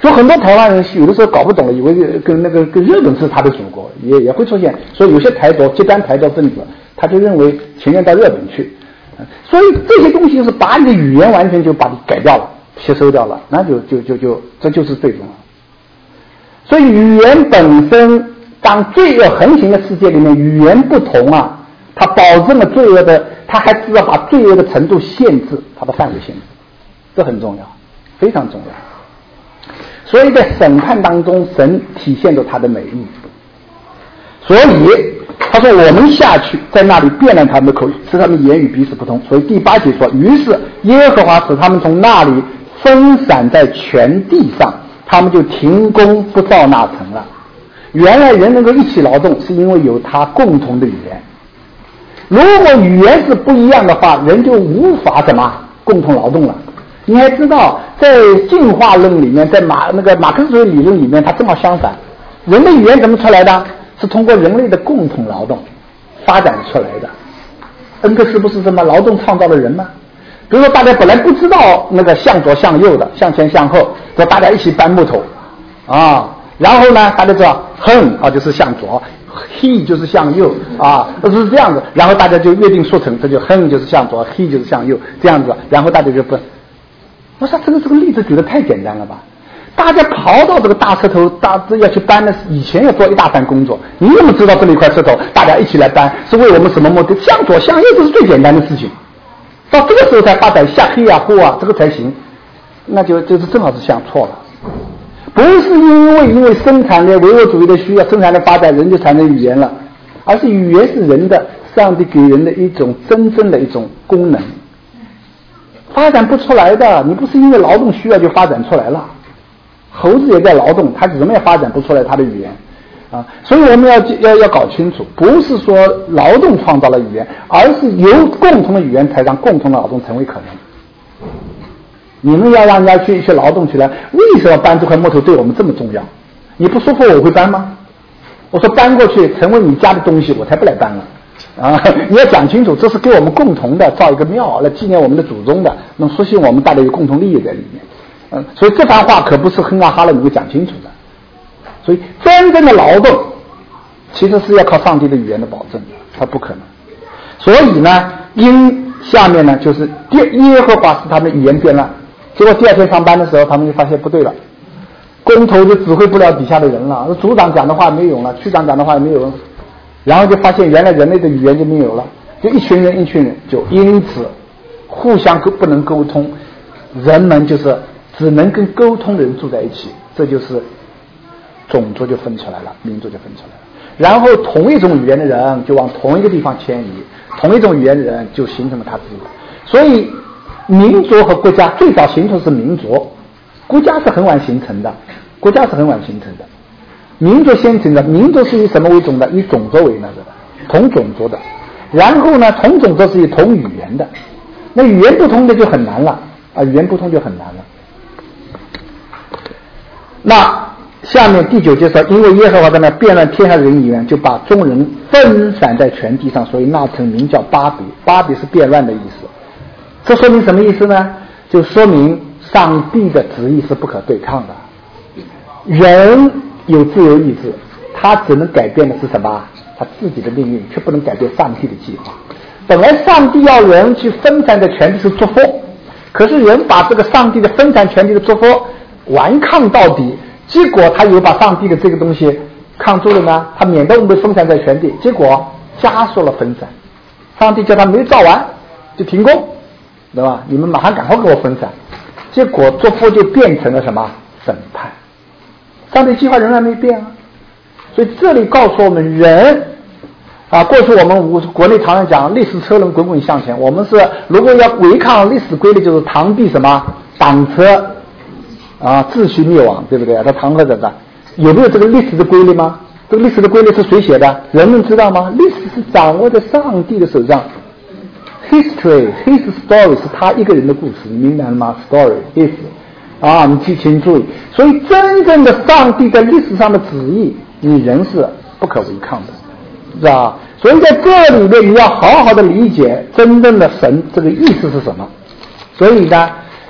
就很多台湾人有的时候搞不懂了，以为跟日本是他的祖国，也会出现。所以有些极端台独分子，他就认为情愿到日本去。所以这些东西就是把你的语言完全就把你改掉了，吸收掉了，那就这就是最终了。所以语言本身，当罪恶横行的世界里面，语言不同啊，它保证了罪恶的，它还知道把罪恶的程度限制，它的范围限制，这很重要，非常重要。所以在审判当中，神体现着他的美意。所以他说我们下去，在那里辨认他们的口，使他们言语彼此不通。所以第8节说，于是耶和华使他们从那里分散在全地上，他们就停工不造那城了。原来人能够一起劳动，是因为有他共同的语言。如果语言是不一样的话，人就无法怎么共同劳动了。你还知道，在进化论里面，在马克思主义理论里面，它正好相反。人的语言怎么出来的？是通过人类的共同劳动发展出来的。恩格斯不是什么劳动创造了人吗？比如说大家本来不知道那个向左向右的，向前向后，说大家一起搬木头啊，然后呢大家知道横啊就是向左，he 就是向右啊，是这样子，然后大家就约定俗成，这就横就是向左 ，he 就是向右，这样子，然后大家就不，我说这个例子举得太简单了吧。大家刨到这个大石头，要去搬的，以前要做一大番工作。你怎么知道这里一块石头，大家一起来搬，是为我们什么目的？向左向右，这是最简单的事情。到这个时候才发展下黑啊、后啊，这个才行。那就是正好是想错了。不是因为生产的唯物主义的需要，生产的发展，人就产生语言了，而是语言是人的上帝给人的一种真正的一种功能，发展不出来的。你不是因为劳动需要就发展出来了。猴子也在劳动，它怎么也发展不出来它的语言啊！所以我们要搞清楚，不是说劳动创造了语言，而是由共同的语言才让共同的劳动成为可能。你们要让人家去劳动起来，为什么搬这块木头对我们这么重要？你不舒服我会搬吗？我说搬过去成为你家的东西，我才不来搬了啊！你要讲清楚，这是给我们共同的造一个庙来纪念我们的祖宗的，能说明我们大家有共同利益在里面。所以这番话可不是哼啊哈了能够讲清楚的。所以真正的劳动其实是要靠上帝的语言的保证，它不可能。所以呢，下面呢就是耶和华使他们语言变乱，结果第二天上班的时候，他们就发现不对了，工头就指挥不了底下的人了，组长讲的话没用了，区长讲的话也没有用，然后就发现原来人类的语言就没有了，就一群人就因此互相不能沟通，人们就是只能跟沟通的人住在一起，这就是种族就分出来了，民族就分出来了。然后同一种语言的人就往同一个地方迁移，同一种语言的人就形成了他自己。所以民族和国家最早形成是民族，国家是很晚形成的，民族先成的。民族是以什么为种的？以种族为那个的，同种族的。然后呢，同种族是以同语言的，那语言不通的就很难了啊，语言不通就很难了。那下面第9节说，因为耶和华在那变乱天下人语言，就把众人分散在全地上，所以那城名叫巴比。巴比是变乱的意思。这说明什么意思呢？就说明上帝的旨意是不可对抗的。人有自由意志，他只能改变的是什么？他自己的命运，却不能改变上帝的计划。本来上帝要人去分散在全地是祝福，可是人把这个上帝的分散全地的祝福顽抗到底，结果他有把上帝的这个东西抗住了呢，他免得我们分散在全地，结果加速了分散。上帝叫他没造完就停工，对吧？你们马上赶快给我分散，结果祝福就变成了什么？审判。上帝计划仍然没变啊。所以这里告诉我们，人啊，过去我们国内常常讲历史车轮滚滚向前，我们是如果要违抗历史规律，就是螳臂什么挡车啊，秩序灭亡，对不对？它搪合着的，有没有这个历史的规律吗？这个历史的规律是谁写的？人们知道吗？历史是掌握在上帝的手上。His story 是他一个人的故事，你明白了吗 ？Story his 啊，你请注意。所以真正的上帝在历史上的旨意，你人是不可违抗的，知道吧？所以在这里面你要好好的理解真正的神这个意思是什么。所以呢，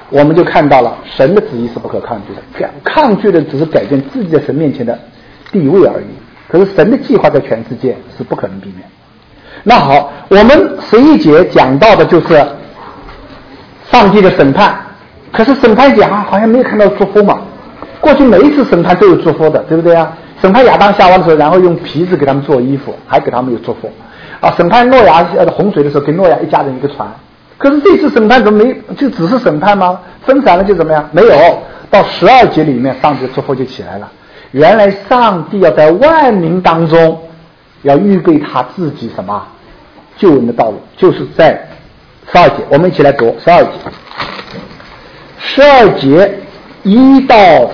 我们就看到了神的旨意是不可抗拒的，抗拒的只是改变自己在神面前的地位而已。可是神的计划在全世界是不可能避免。那好，我们11节讲到的就是上帝的审判，可是审判讲好像没有看到祝福嘛。过去每一次审判都有祝福的，对不对啊？审判亚当夏娃的时候，然后用皮子给他们做衣服，还给他们有祝福啊。审判诺亚洪水的时候，给诺亚一家人一个船。可是这次审判怎么没就只是审判吗？分散了就怎么样？没有，到12节里面上帝的祝福就起来了。原来上帝要在万民当中要预备他自己什么救恩的道路，就是在12节，我们一起来读12节。12节1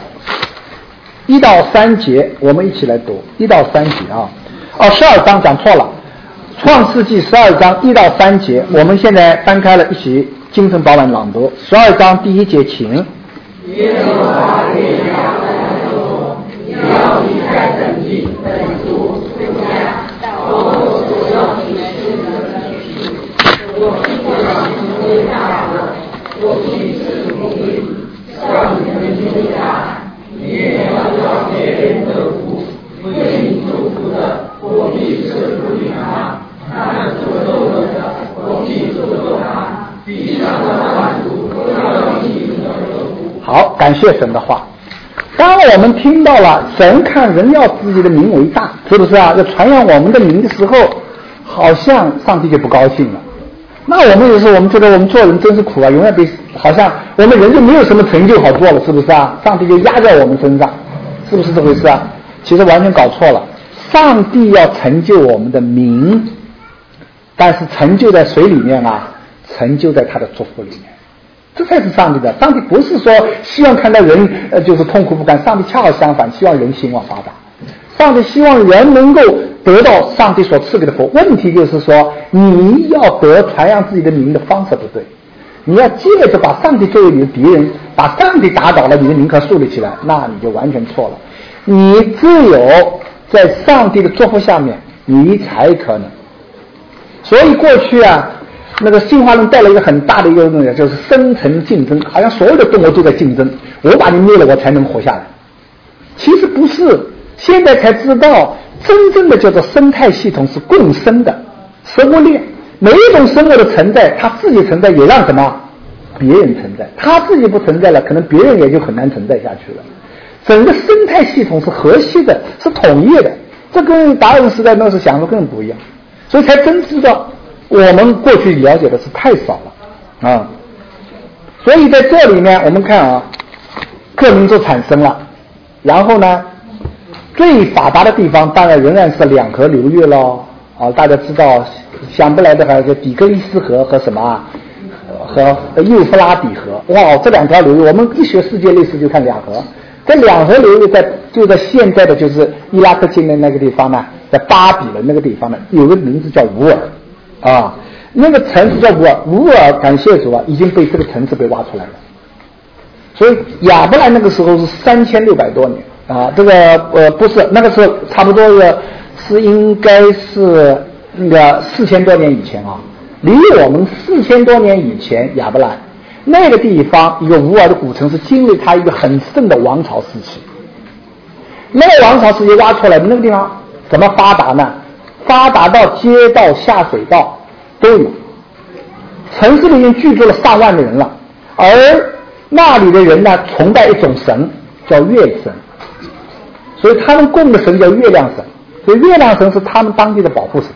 到3节，我们一起来读1到3节啊。12章讲错了，创世纪12章1到3节，我们现在翻开了，一起精神饱满朗读。12章第1节，请。耶和华对亚伯兰说：“你要离开本地、本族、本家，到我所要你去的地区。我必将你成为大国，我必赐福给你，让你的名大。你也要叫别人得福，为你祝福的，我必赐福给他。他们所咒诅的，我必诅咒他。地上的万族都要记住的福。”好，感谢神的话。当我们听到了神看人要自己的名为大，是不是啊？要传扬我们的名的时候，好像上帝就不高兴了。那我们有时候我们觉得我们做人真是苦啊，永远被好像我们人就没有什么成就好做了，是不是啊？上帝就压在我们身上，是不是这回事啊？其实完全搞错了。上帝要成就我们的名，但是成就在谁里面啊？成就在他的祝福里面，这才是上帝的。上帝不是说希望看到人就是痛苦不堪，上帝恰好相反，希望人兴旺发达。上帝希望人能够得到上帝所赐给的福。问题就是说，你要得传扬自己的名的方式不对，你要借着把上帝作为你的敌人，把上帝打倒了，你的名可树立起来，那你就完全错了。你只有在上帝的祝福下面，你才可能。所以过去啊，那个进化论带来一个很大的一个东西，就是生存竞争，好像所有的动物都在竞争，我把你灭了，我才能活下来。其实不是，现在才知道，真正的叫做生态系统是共生的生物链，每一种生物的存在，它自己存在也让什么别人存在，它自己不存在了，可能别人也就很难存在下去了。整个生态系统是和谐的，是统一的，这跟达尔文时代那时想的更不一样，所以才真知道我们过去了解的是太少了啊。所以在这里面我们看啊，各民族产生了，然后呢最发达的地方当然仍然是两河流域咯啊，大家知道想不来的还有个底格里斯河和什么啊，和幼发拉底河。哇，这两条流域我们一学世界历史就看两河，这两河流域就在现在的就是伊拉克境内那个地方呢，在巴比伦那个地方呢，有个名字叫乌尔啊，那个城市叫乌尔，感谢主啊，已经被这个城市被挖出来了。所以亚伯兰那个时候是3600多年啊，这个不是那个时候差不多是应该是那个4000多年以前啊，离我们4000多年以前，亚伯兰那个地方一个乌尔的古城是经历它一个很盛的王朝时期。那个王朝时期挖出来的那个地方怎么发达呢？发达到街道下水道都有，城市里面居住了上万的人了，而那里的人呢崇拜一种神叫月神，所以他们供的神叫月亮神，所以月亮神是他们当地的保护神。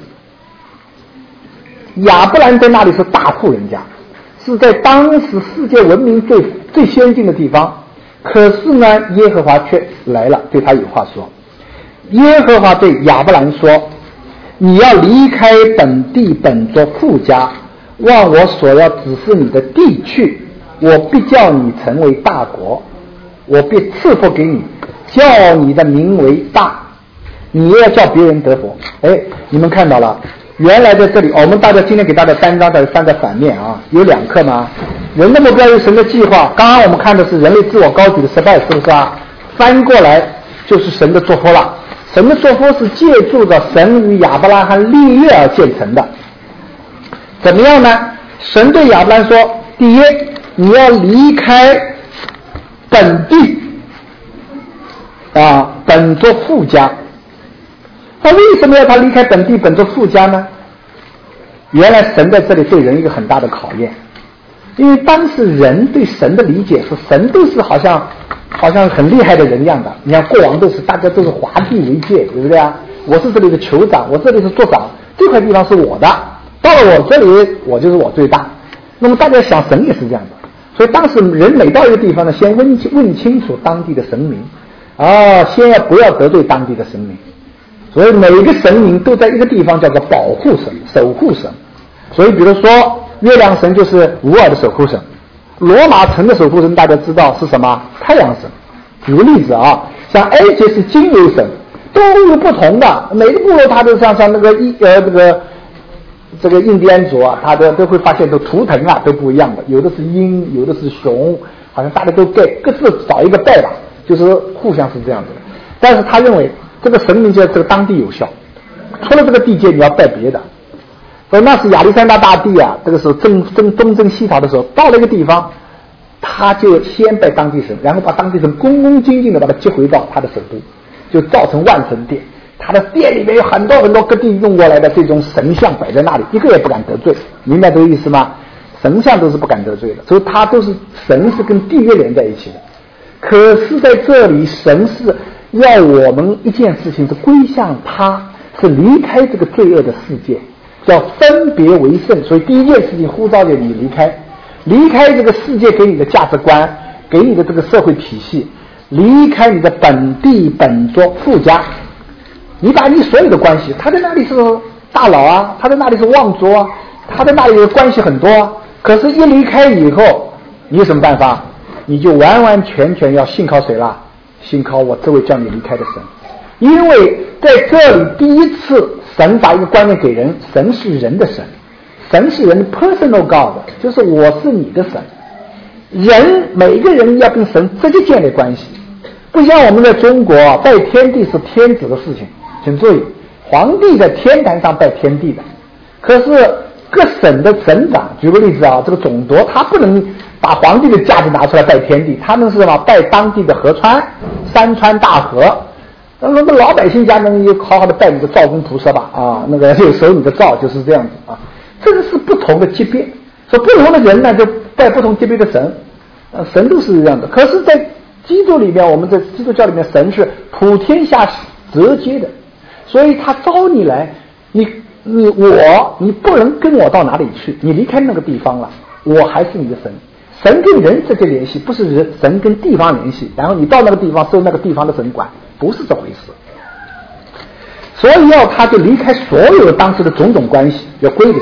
亚伯兰在那里是大户人家，是在当时世界文明最先进的地方，可是呢耶和华却来了，对他有话说。耶和华对亚伯兰说，你要离开本地本族父家，往我所要指示你的地去，我必叫你成为大国，我必赐福给你，叫你的名为大，你也要叫别人得福。哎，你们看到了，原来在这里我们大家今天给大家单张的3个反面啊，有2课吗？人的目标是神的计划，刚刚我们看的是人类自我高举的失败，是不是啊？翻过来就是神的祝福了。神的祝福是借助着神与亚伯拉罕立约而建成的。怎么样呢？神对亚伯兰说，第一， 你要离开本地啊，本作富家。那为什么要他离开本地本作富家呢？原来神在这里对人一个很大的考验，因为当时人对神的理解是神都是好像很厉害的人一样的。你看过往大家都是划地为界，对不对啊？我是这里的酋长，我这里是族长，这块地方是我的，到了我这里我就是我最大。那么大家想神也是这样的，所以当时人每到一个地方呢，先问清楚当地的神明先不要得罪当地的神明。所以每一个神明都在一个地方叫做保护神、守护神。所以比如说月亮神就是乌尔的守护神，罗马城的守护神大家知道是什么？太阳神。举个例子啊，像埃及是金牛神，都有不同的，每个部落它都像那个这个印第安族啊，他都会发现都图腾啊都不一样的，有的是鹰，有的是熊，好像大家都各自找一个拜吧，就是互相是这样子的。但是他认为这个神明就在这个当地有效，除了这个地界你要拜别的。所以那是亚历山大大帝啊，这个时候东征西讨的时候，到了一个地方，他就先拜当地神，然后把当地神恭恭敬敬的把他接回到他的首都，就造成万神殿。他的殿里面有很多很多各地用过来的这种神像摆在那里，一个也不敢得罪，明白这个意思吗？神像都是不敢得罪的，所以他都是神是跟地约连在一起的。可是在这里，神是要我们一件事情是归向他，是离开这个罪恶的世界，叫分别为圣。所以第一件事情呼召着你离开这个世界给你的价值观，给你的这个社会体系，离开你的本地本族富家。你把你所有的关系，他在那里是大佬啊，他在那里是望族啊，他在那里的关系很多啊。可是一离开以后，你有什么办法？你就完完全全要信靠谁啦？信靠我这位叫你离开的神。因为在这里第一次神把一个观念给人，神是人的神，神是人的 personal God， 就是我是你的神。人每个人要跟神直接建立关系，不像我们在中国拜天地是天子的事情。请注意，皇帝在天坛上拜天地的，可是各省的省长，举个例子啊，这个总督他不能把皇帝的架子拿出来拜天地，他们是什么？拜当地的河川、山川大河。那么老百姓家能好好的拜你的灶公菩萨吧啊，那个就守你的灶，就是这样子啊。这个是不同的级别，所以不同的人呢就拜不同级别的神，神都是这样的。可是，在基督里面，我们在基督教里面，神是普天下直接的。所以他招你来，你不能跟我到哪里去，你离开那个地方了，我还是你的神。神跟人之间联系，不是神跟地方联系，然后你到那个地方受那个地方的神管，不是这回事。所以他就离开所有当时的种种关系，要归给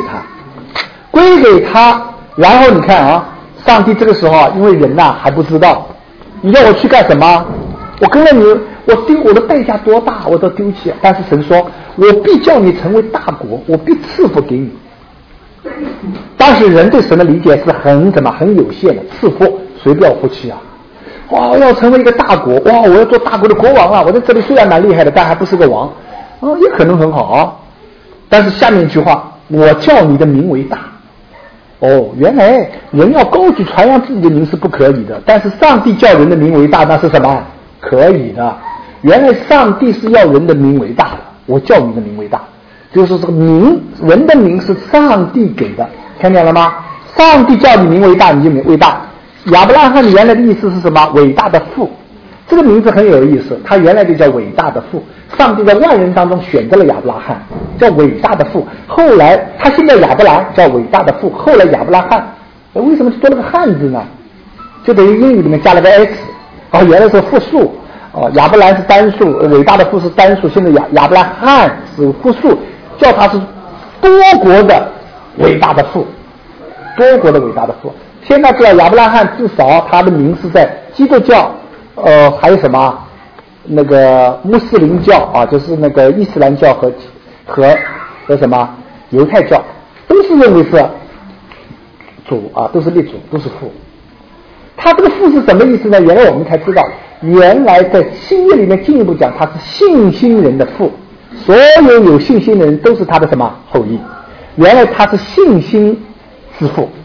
他。然后你看啊，上帝这个时候因为人还不知道，你要我去干什么？我跟了你，我的代价多大，我都丢弃。但是神说，我必叫你成为大国，我必赐福给你。当时人对神的理解是很有限的，赐福谁不要福气啊？我要成为一个大国，我要做大国的国王了。我在这里虽然蛮厉害的，但还不是个王，也可能很好啊。但是下面一句话，我叫你的名为大。原来人要高举传扬自己的名是不可以的，但是上帝叫人的名为大，那是什么？可以的。原来上帝是要人的名为大的，我叫你的名为大，就是这个名，人的名是上帝给的，看见了吗？上帝叫你名为大，你就名为大。亚伯拉罕原来的意思是什么？伟大的父。这个名字很有意思，他原来就叫伟大的父。上帝在万人当中选择了亚伯拉罕，叫伟大的父。后来他现在亚伯兰叫伟大的父，后来亚伯拉罕，为什么多了个汉字呢？就等于英语里面加了个 s， 原来是复数。亚伯兰是单数，伟大的父是单数，现在亚伯拉罕是复数，叫他是多国的伟大的父，多国的伟大的父。现在知道亚伯拉罕至少他的名是在基督教，还有什么那个穆斯林教就是那个伊斯兰教和什么犹太教，都是认为是主都是列祖，都是父。他这个父是什么意思呢？原来我们才知道，原来在新约里面进一步讲，他是信心人的父，所有信心的人都是他的什么后裔。原来他是信心之父，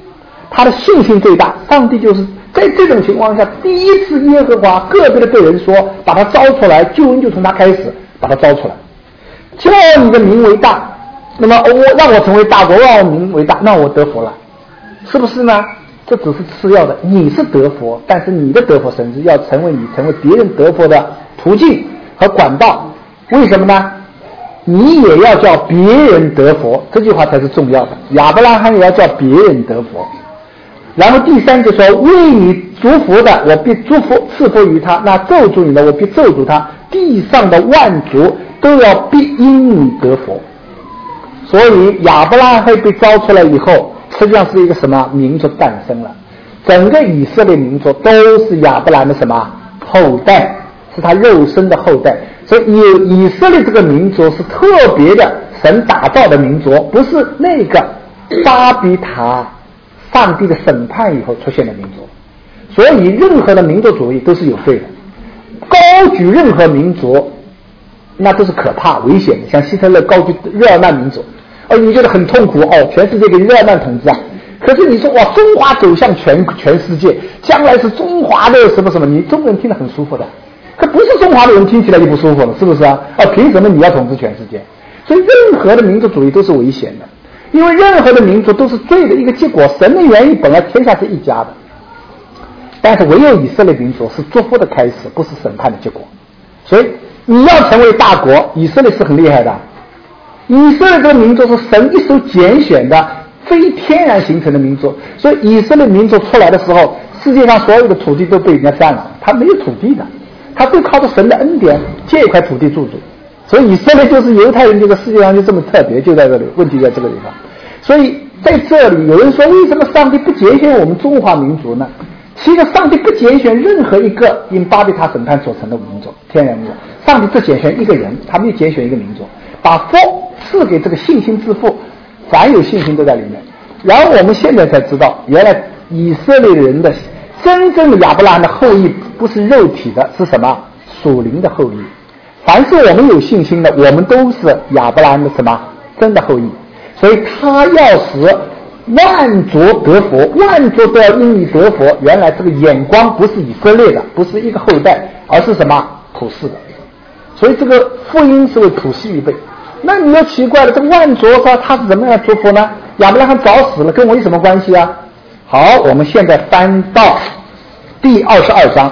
他的信心最大。上帝就是在这种情况下，第一次耶和华个别的对人说，把他招出来，救恩就从他开始，把他招出来。叫你的名为大，那么让我成为大国，让我名为大，那我得福了，是不是呢？这只是次要的，你是得佛，但是你的得佛神是要成为别人得佛的途径和管道。为什么呢？你也要叫别人得佛，这句话才是重要的。亚伯拉罕也要叫别人得佛。然后第三就说，为你祝福的，我必祝福赐福于他；那咒诅你的，我必咒诅他。地上的万族都要必因你得佛。所以亚伯拉罕被招出来以后，实际上是一个什么民族诞生了？整个以色列民族都是亚伯拉罕的什么后代，是他肉身的后代。所以以色列这个民族是特别的神打造的民族，不是那个巴比塔上帝的审判以后出现的民族。所以任何的民族主义都是有罪的，高举任何民族那都是可怕危险的。像希特勒高举日耳曼民族，你觉得很痛苦全世界给日耳曼统治啊。可是你说哇，中华走向全世界，将来是中华的什么什么，你中国人听得很舒服的。可不是中华的人听起来就不舒服了，是不是啊？凭什么你要统治全世界？所以任何的民族主义都是危险的，因为任何的民族都是罪的一个结果。神的原意本来天下是一家的，但是唯有以色列民族是祝福的开始，不是审判的结果。所以你要成为大国，以色列是很厉害的。以色列这个民族是神一手拣选的，非天然形成的民族。所以以色列民族出来的时候，世界上所有的土地都被人家占了，他没有土地的，他就靠着神的恩典借一块土地住。所以以色列就是犹太人，这个世界上就这么特别，就在这里，问题在这个地方。所以在这里有人说，为什么上帝不拣选我们中华民族呢？其实上帝不拣选任何一个因巴比塔审判所成的民族，天然民族，上帝只拣选一个人，他没有拣选一个民族，把福赐给这个信心之父，凡有信心都在里面。然后我们现在才知道，原来以色列人的真正的亚伯拉罕的后裔不是肉体的，是什么？属灵的后裔。凡是我们有信心的，我们都是亚伯拉罕的什么？真的后裔。所以他要使万族得佛，万族都要因你得佛。原来这个眼光不是以色列的，不是一个后代，而是什么？普世的。所以这个福音是为普世预备。那你又奇怪了，这个万族他是怎么样祝福呢？亚伯拉罕早死了，跟我有什么关系啊？好，我们现在翻到第22章。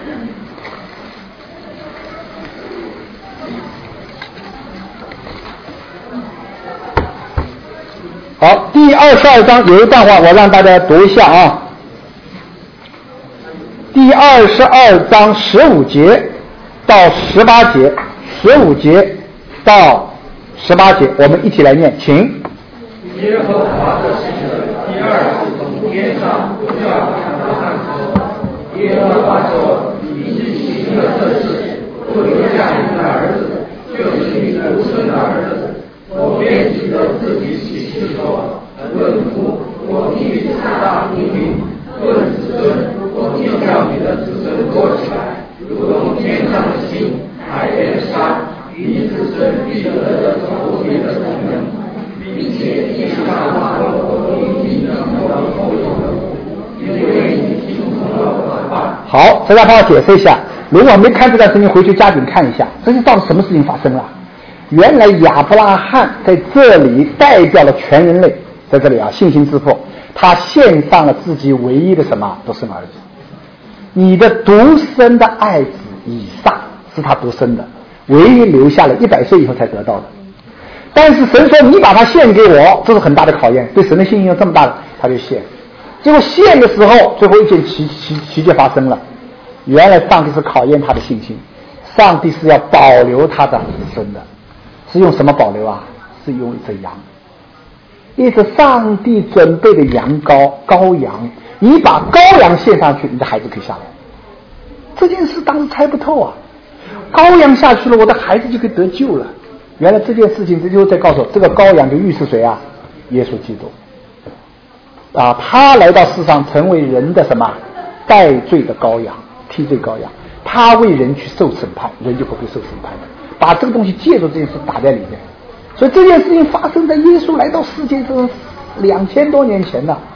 好，第22章有一段话，我让大家读一下啊。第22章15节到18节，15节到18节，我们一起来念，请。 耶和华的使者第二次从天上呼叫亚伯拉罕说：耶和华说，你是行了这事，不留下你的儿子，就是你独生的儿子，我便指着自己起誓说：论父，我必赐大福民；论子孙，我必叫你的子孙多起来，如同天上的星，海边的沙。你子孙必得着仇敌的同人，并且地上万国因你的后裔得福，因为你听从了我的话。 好，这段帮我解释一下。如果没看这段圣经，回去加紧看一下，这是到底什么事情发生了？原来亚伯拉罕在这里代表了全人类，在这里啊，信心之父，他献上了自己唯一的什么独生儿子。你的独生的爱子以撒是他独生的，唯一留下了100岁以后才得到的。但是神说你把他献给我，这是很大的考验，对神的信心有这么大的，他就献。结果献的时候，最后一件奇迹发生了。原来上帝是考验他的信心，上帝是要保留他的子孙的，是用什么保留啊？是用一只羊，一只上帝准备的羊羔羊，你把羔羊献上去，你的孩子可以下来。这件事当时猜不透啊，羔羊下去了，我的孩子就可以得救了。原来这件事情，这就在告诉我，这个羔羊就预示谁啊？耶稣基督啊，他来到世上成为人的什么代罪的羔羊，替罪羔羊，他为人去受审判，人就不会受审判的。把这个东西借助这件事打在里面，所以这件事情发生在耶稣来到世界这2000多年前了。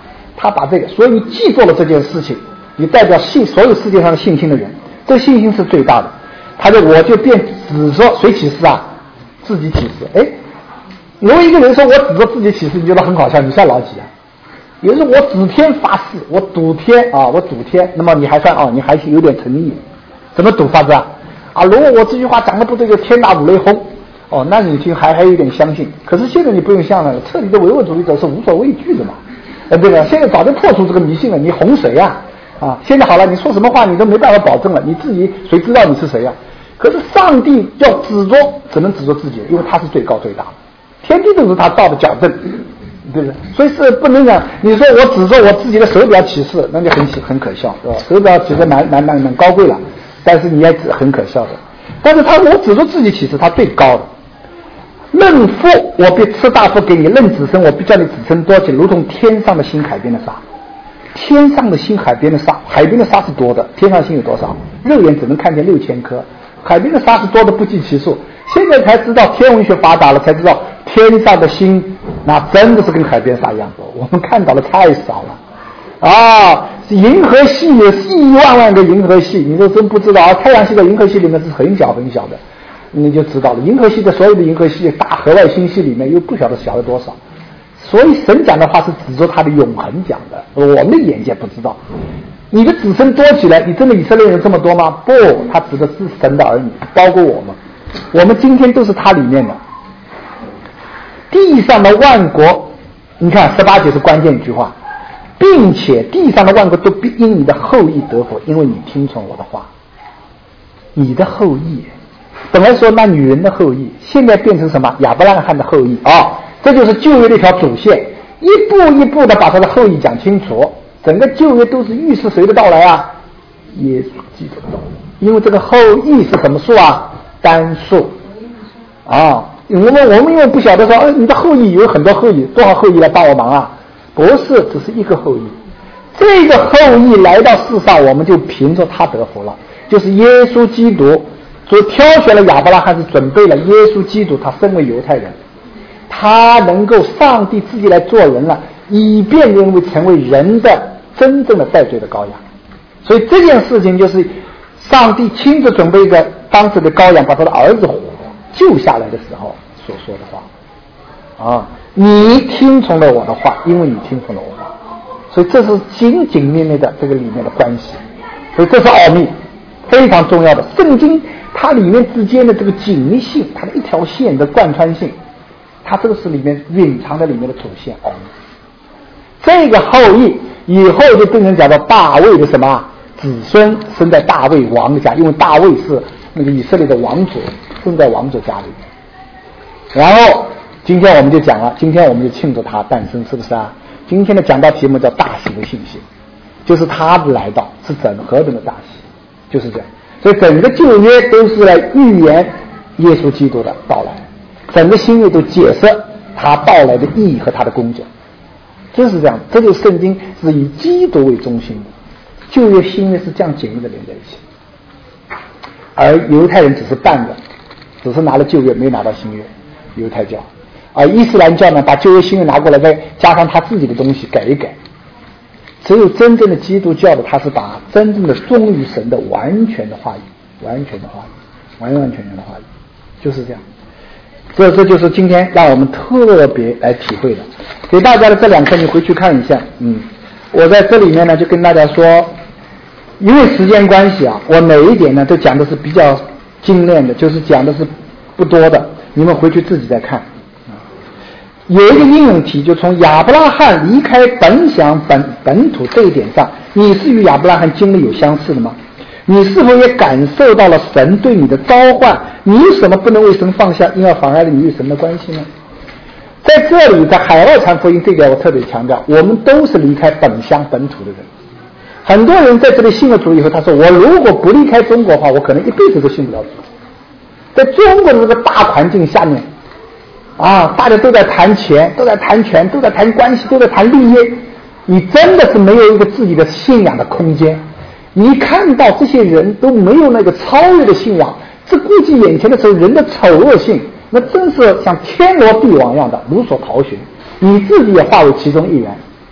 他把这个，所以你既做了这件事情，你代表所有世界上的信心的人，这信心是最大的。我就变只说谁起誓啊？自己起誓。哎，如果一个人说我指着自己起誓，你觉得很好笑，你算老几啊？有人说我指天发誓，我赌天啊，我赌天，那么你还算你还有点诚意。怎么赌法子啊？如果我这句话讲的不对，就天打五雷轰。那你听还有点相信。可是现在你不用相了，彻底的唯物主义者是无所畏惧的嘛，对吧？现在早就破除这个迷信了，你哄谁啊？现在好了，你说什么话你都没办法保证了，你自己谁知道你是谁啊？可是上帝要指着，只能指着自己，因为他是最高最大的，天地都是他造的矫正，对不对？所以是不能讲，你说我指着我自己的手表起誓，那就很可笑，对吧？手表其实蛮高贵了，但是你也很可笑的。但是我指着自己起誓，他最高的。论父，我必赐大福给你；论子孙，我必叫你子孙多起，如同天上的星，海边的沙。天上的星，海边的沙，海边的沙是多的，天上星有多少？肉眼只能看见6000颗，海边的沙是多的不计其数。现在才知道，天文学发达了，才知道天上的星那真的是跟海边沙一样多，我们看到的太少了。银河系有亿万个银河系，你都真不知道太阳系的银河系里面是很小很小的，你就知道了。银河系的所有的银河系，大河外星系里面又不晓得小了多少。所以神讲的话是指着他的永恒讲的，我们的眼界不知道。你的子孙多起来，你真的以色列人这么多吗？不，他指的是神的儿女，包括我们。我们今天都是他里面的。地上的万国，你看18节是关键一句话，并且地上的万国都必因你的后裔得福，因为你听从我的话。你的后裔，本来说那女人的后裔，现在变成什么？亚伯拉罕的后裔这就是旧约的一条主线，一步一步的把他的后裔讲清楚。整个旧约都是预示谁的到来啊？耶稣基督的到来。因为这个后裔是什么数啊？单数我们因为不晓得说你的后裔有很多后裔，多少后裔来帮我忙啊？不是，只是一个后裔。这个后裔来到世上，我们就凭着他得福了，就是耶稣基督。所以挑选了亚伯拉罕，是准备了耶稣基督，他身为犹太人，他能够上帝自己来做人了，以便认为成为人的真正的代罪的羔羊。所以这件事情就是上帝亲自准备一个当时的羔羊，把他的儿子救下来的时候所说的话你听从了我的话，因为你听从了我的话。所以这是紧紧密密的这个里面的关系，所以这是奥秘，非常重要的。圣经它里面之间的这个紧密性，它的一条线的贯穿性，它这个是里面隐藏在里面的主线奥秘。这个后裔以后就变成讲到大卫的什么子孙，生在大卫王家，因为大卫是那个以色列的王子，生在王者家里。然后今天我们就讲了，今天我们就庆祝他诞生，是不是啊？今天的讲道题目叫大喜的信息，就是他的来到是何等的大喜，就是这样。所以整个旧约都是来预言耶稣基督的到来，整个新约都解释他到来的意义和他的工作，就是这样。这就是圣经是以基督为中心的，旧约新约是这样紧密的连在一起，而犹太人只是半个，只是拿了旧约没拿到新约，犹太教。而伊斯兰教呢，把旧约新约拿过来，再加上他自己的东西改一改。只有真正的基督教的，他是把真正的忠于神的完全的话语，完全全的话语，就是这样。这就是今天让我们特别来体会的。给大家的这2课你回去看一下。我在这里面呢就跟大家说，因为时间关系我每一点呢都讲的是比较精炼的，就是讲的是不多的，你们回去自己再看。有一个应用题，就从亚伯拉罕离开本乡本土这一点上，你是与亚伯拉罕经历有相似的吗？你是否也感受到了神对你的召唤？你有什么不能为神放下，因而妨碍了你与神的关系呢？在这里，在海外传福音这点我特别强调，我们都是离开本乡本土的人。很多人在这里信了主以后，他说我如果不离开中国的话，我可能一辈子都信不了主。在中国的这个大环境下面大家都在谈钱，都在谈权，都在谈关系，都在谈利益，你真的是没有一个自己的信仰的空间。你看到这些人都没有那个超越的信仰，这估计眼前的时候人的丑恶性，那真是像天罗地网一样的无所逃寻，你自己也化为其中一员。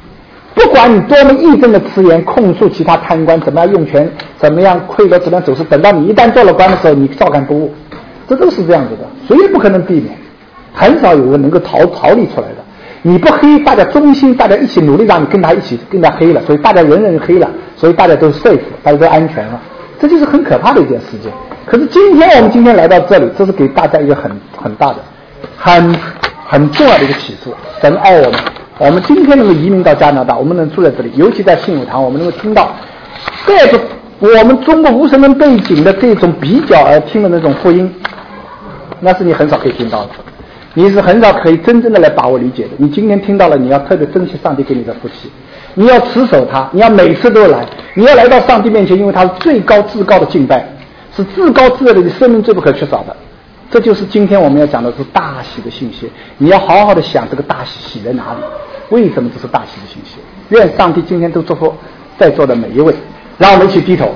不管你多么义正的辞言控诉其他贪官怎么样用权，怎么样贿赂，怎么样走私，等到你一旦做了官的时候，你照干不误，这都是这样子的，谁也不可能避免，很少有人能够逃离出来的。你不黑，大家忠心，大家一起努力，让你跟他黑了，所以大家人黑了，所以大家都 safe， 大家都安全了，这就是很可怕的一件事情。可是我们今天来到这里，这是给大家一个很大的、很重要的一个启示。神爱我们，我们今天能够移民到加拿大，我们能住在这里，尤其在信友堂，我们能够听到带着我们中国无神论背景的这种比较而听的那种福音，那是你很少可以听到的。你是很少可以真正的来把握理解的。你今天听到了，你要特别珍惜上帝给你的福气，你要持守它，你要每次都来，你要来到上帝面前，因为它是最高至高的敬拜，是至高至热的生命最不可缺少的。这就是今天我们要讲的是大喜的信息。你要好好的想这个大喜在哪里，为什么这是大喜的信息？愿上帝今天都祝福在座的每一位，让我们一起低头。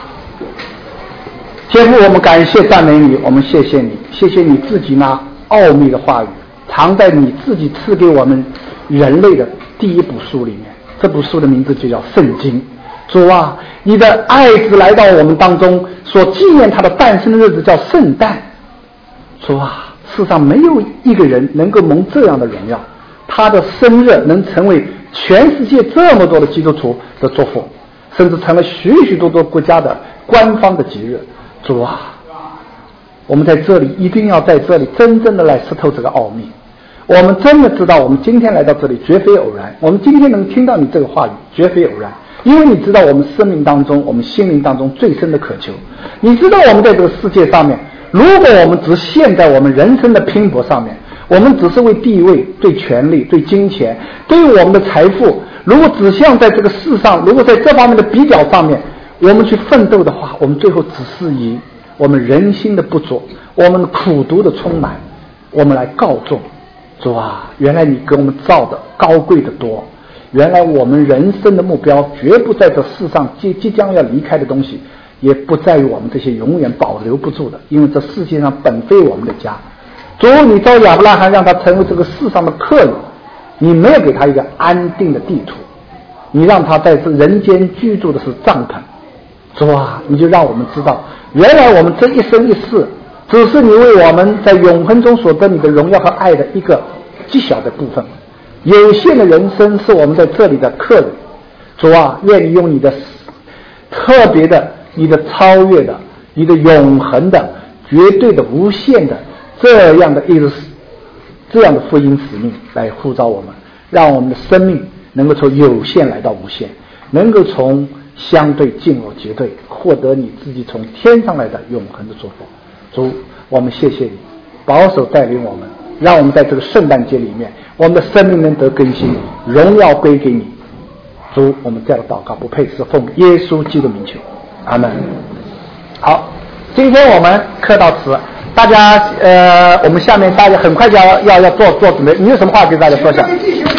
天父，我们感谢赞美你，我们谢谢你，谢谢你自己那奥秘的话语藏在你自己赐给我们人类的第一部书里面，这部书的名字就叫圣经。主啊，你的爱子来到我们当中，所纪念他的诞生的日子叫圣诞。主啊，世上没有一个人能够蒙这样的荣耀，他的生日能成为全世界这么多的基督徒的祝福，甚至成了许许多多国家的官方的节日。主啊，我们在这里一定要在这里真正的来识透这个奥秘。我们真的知道，我们今天来到这里绝非偶然，我们今天能听到你这个话语绝非偶然，因为你知道我们生命当中，我们心灵当中最深的渴求。你知道我们在这个世界上面，如果我们只陷在我们人生的拼搏上面，我们只是为地位、对权力、对金钱、对我们的财富，如果只像在这个世上，如果在这方面的比较上面我们去奋斗的话，我们最后只是以我们人心的不足，我们苦毒的充满，我们来告众。主啊，原来你给我们造的高贵的多，原来我们人生的目标绝不在这世上即将要离开的东西，也不在于我们这些永远保留不住的，因为这世界上本非我们的家。主，你召亚伯拉罕让他成为这个世上的客人，你没有给他一个安定的地图，你让他在这人间居住的是帐篷。主啊，你就让我们知道，原来我们这一生一世只是你为我们在永恒中所得你的荣耀和爱的一个极小的部分，有限的人生是我们在这里的客人。主啊，愿你用你的特别的、你的超越的、你的永恒的、绝对的、无限的这样的福音使命来呼召我们，让我们的生命能够从有限来到无限，能够从相对进入绝对，获得你自己从天上来的永恒的祝福。主，我们谢谢你保守带领我们，让我们在这个圣诞节里面，我们的生命能得更新，荣耀归给你。主，我们这样的祷告不配是奉耶稣基督名求，阿门。好，今天我们课到此，大家我们下面大家很快就要做准备，你有什么话给大家说一下？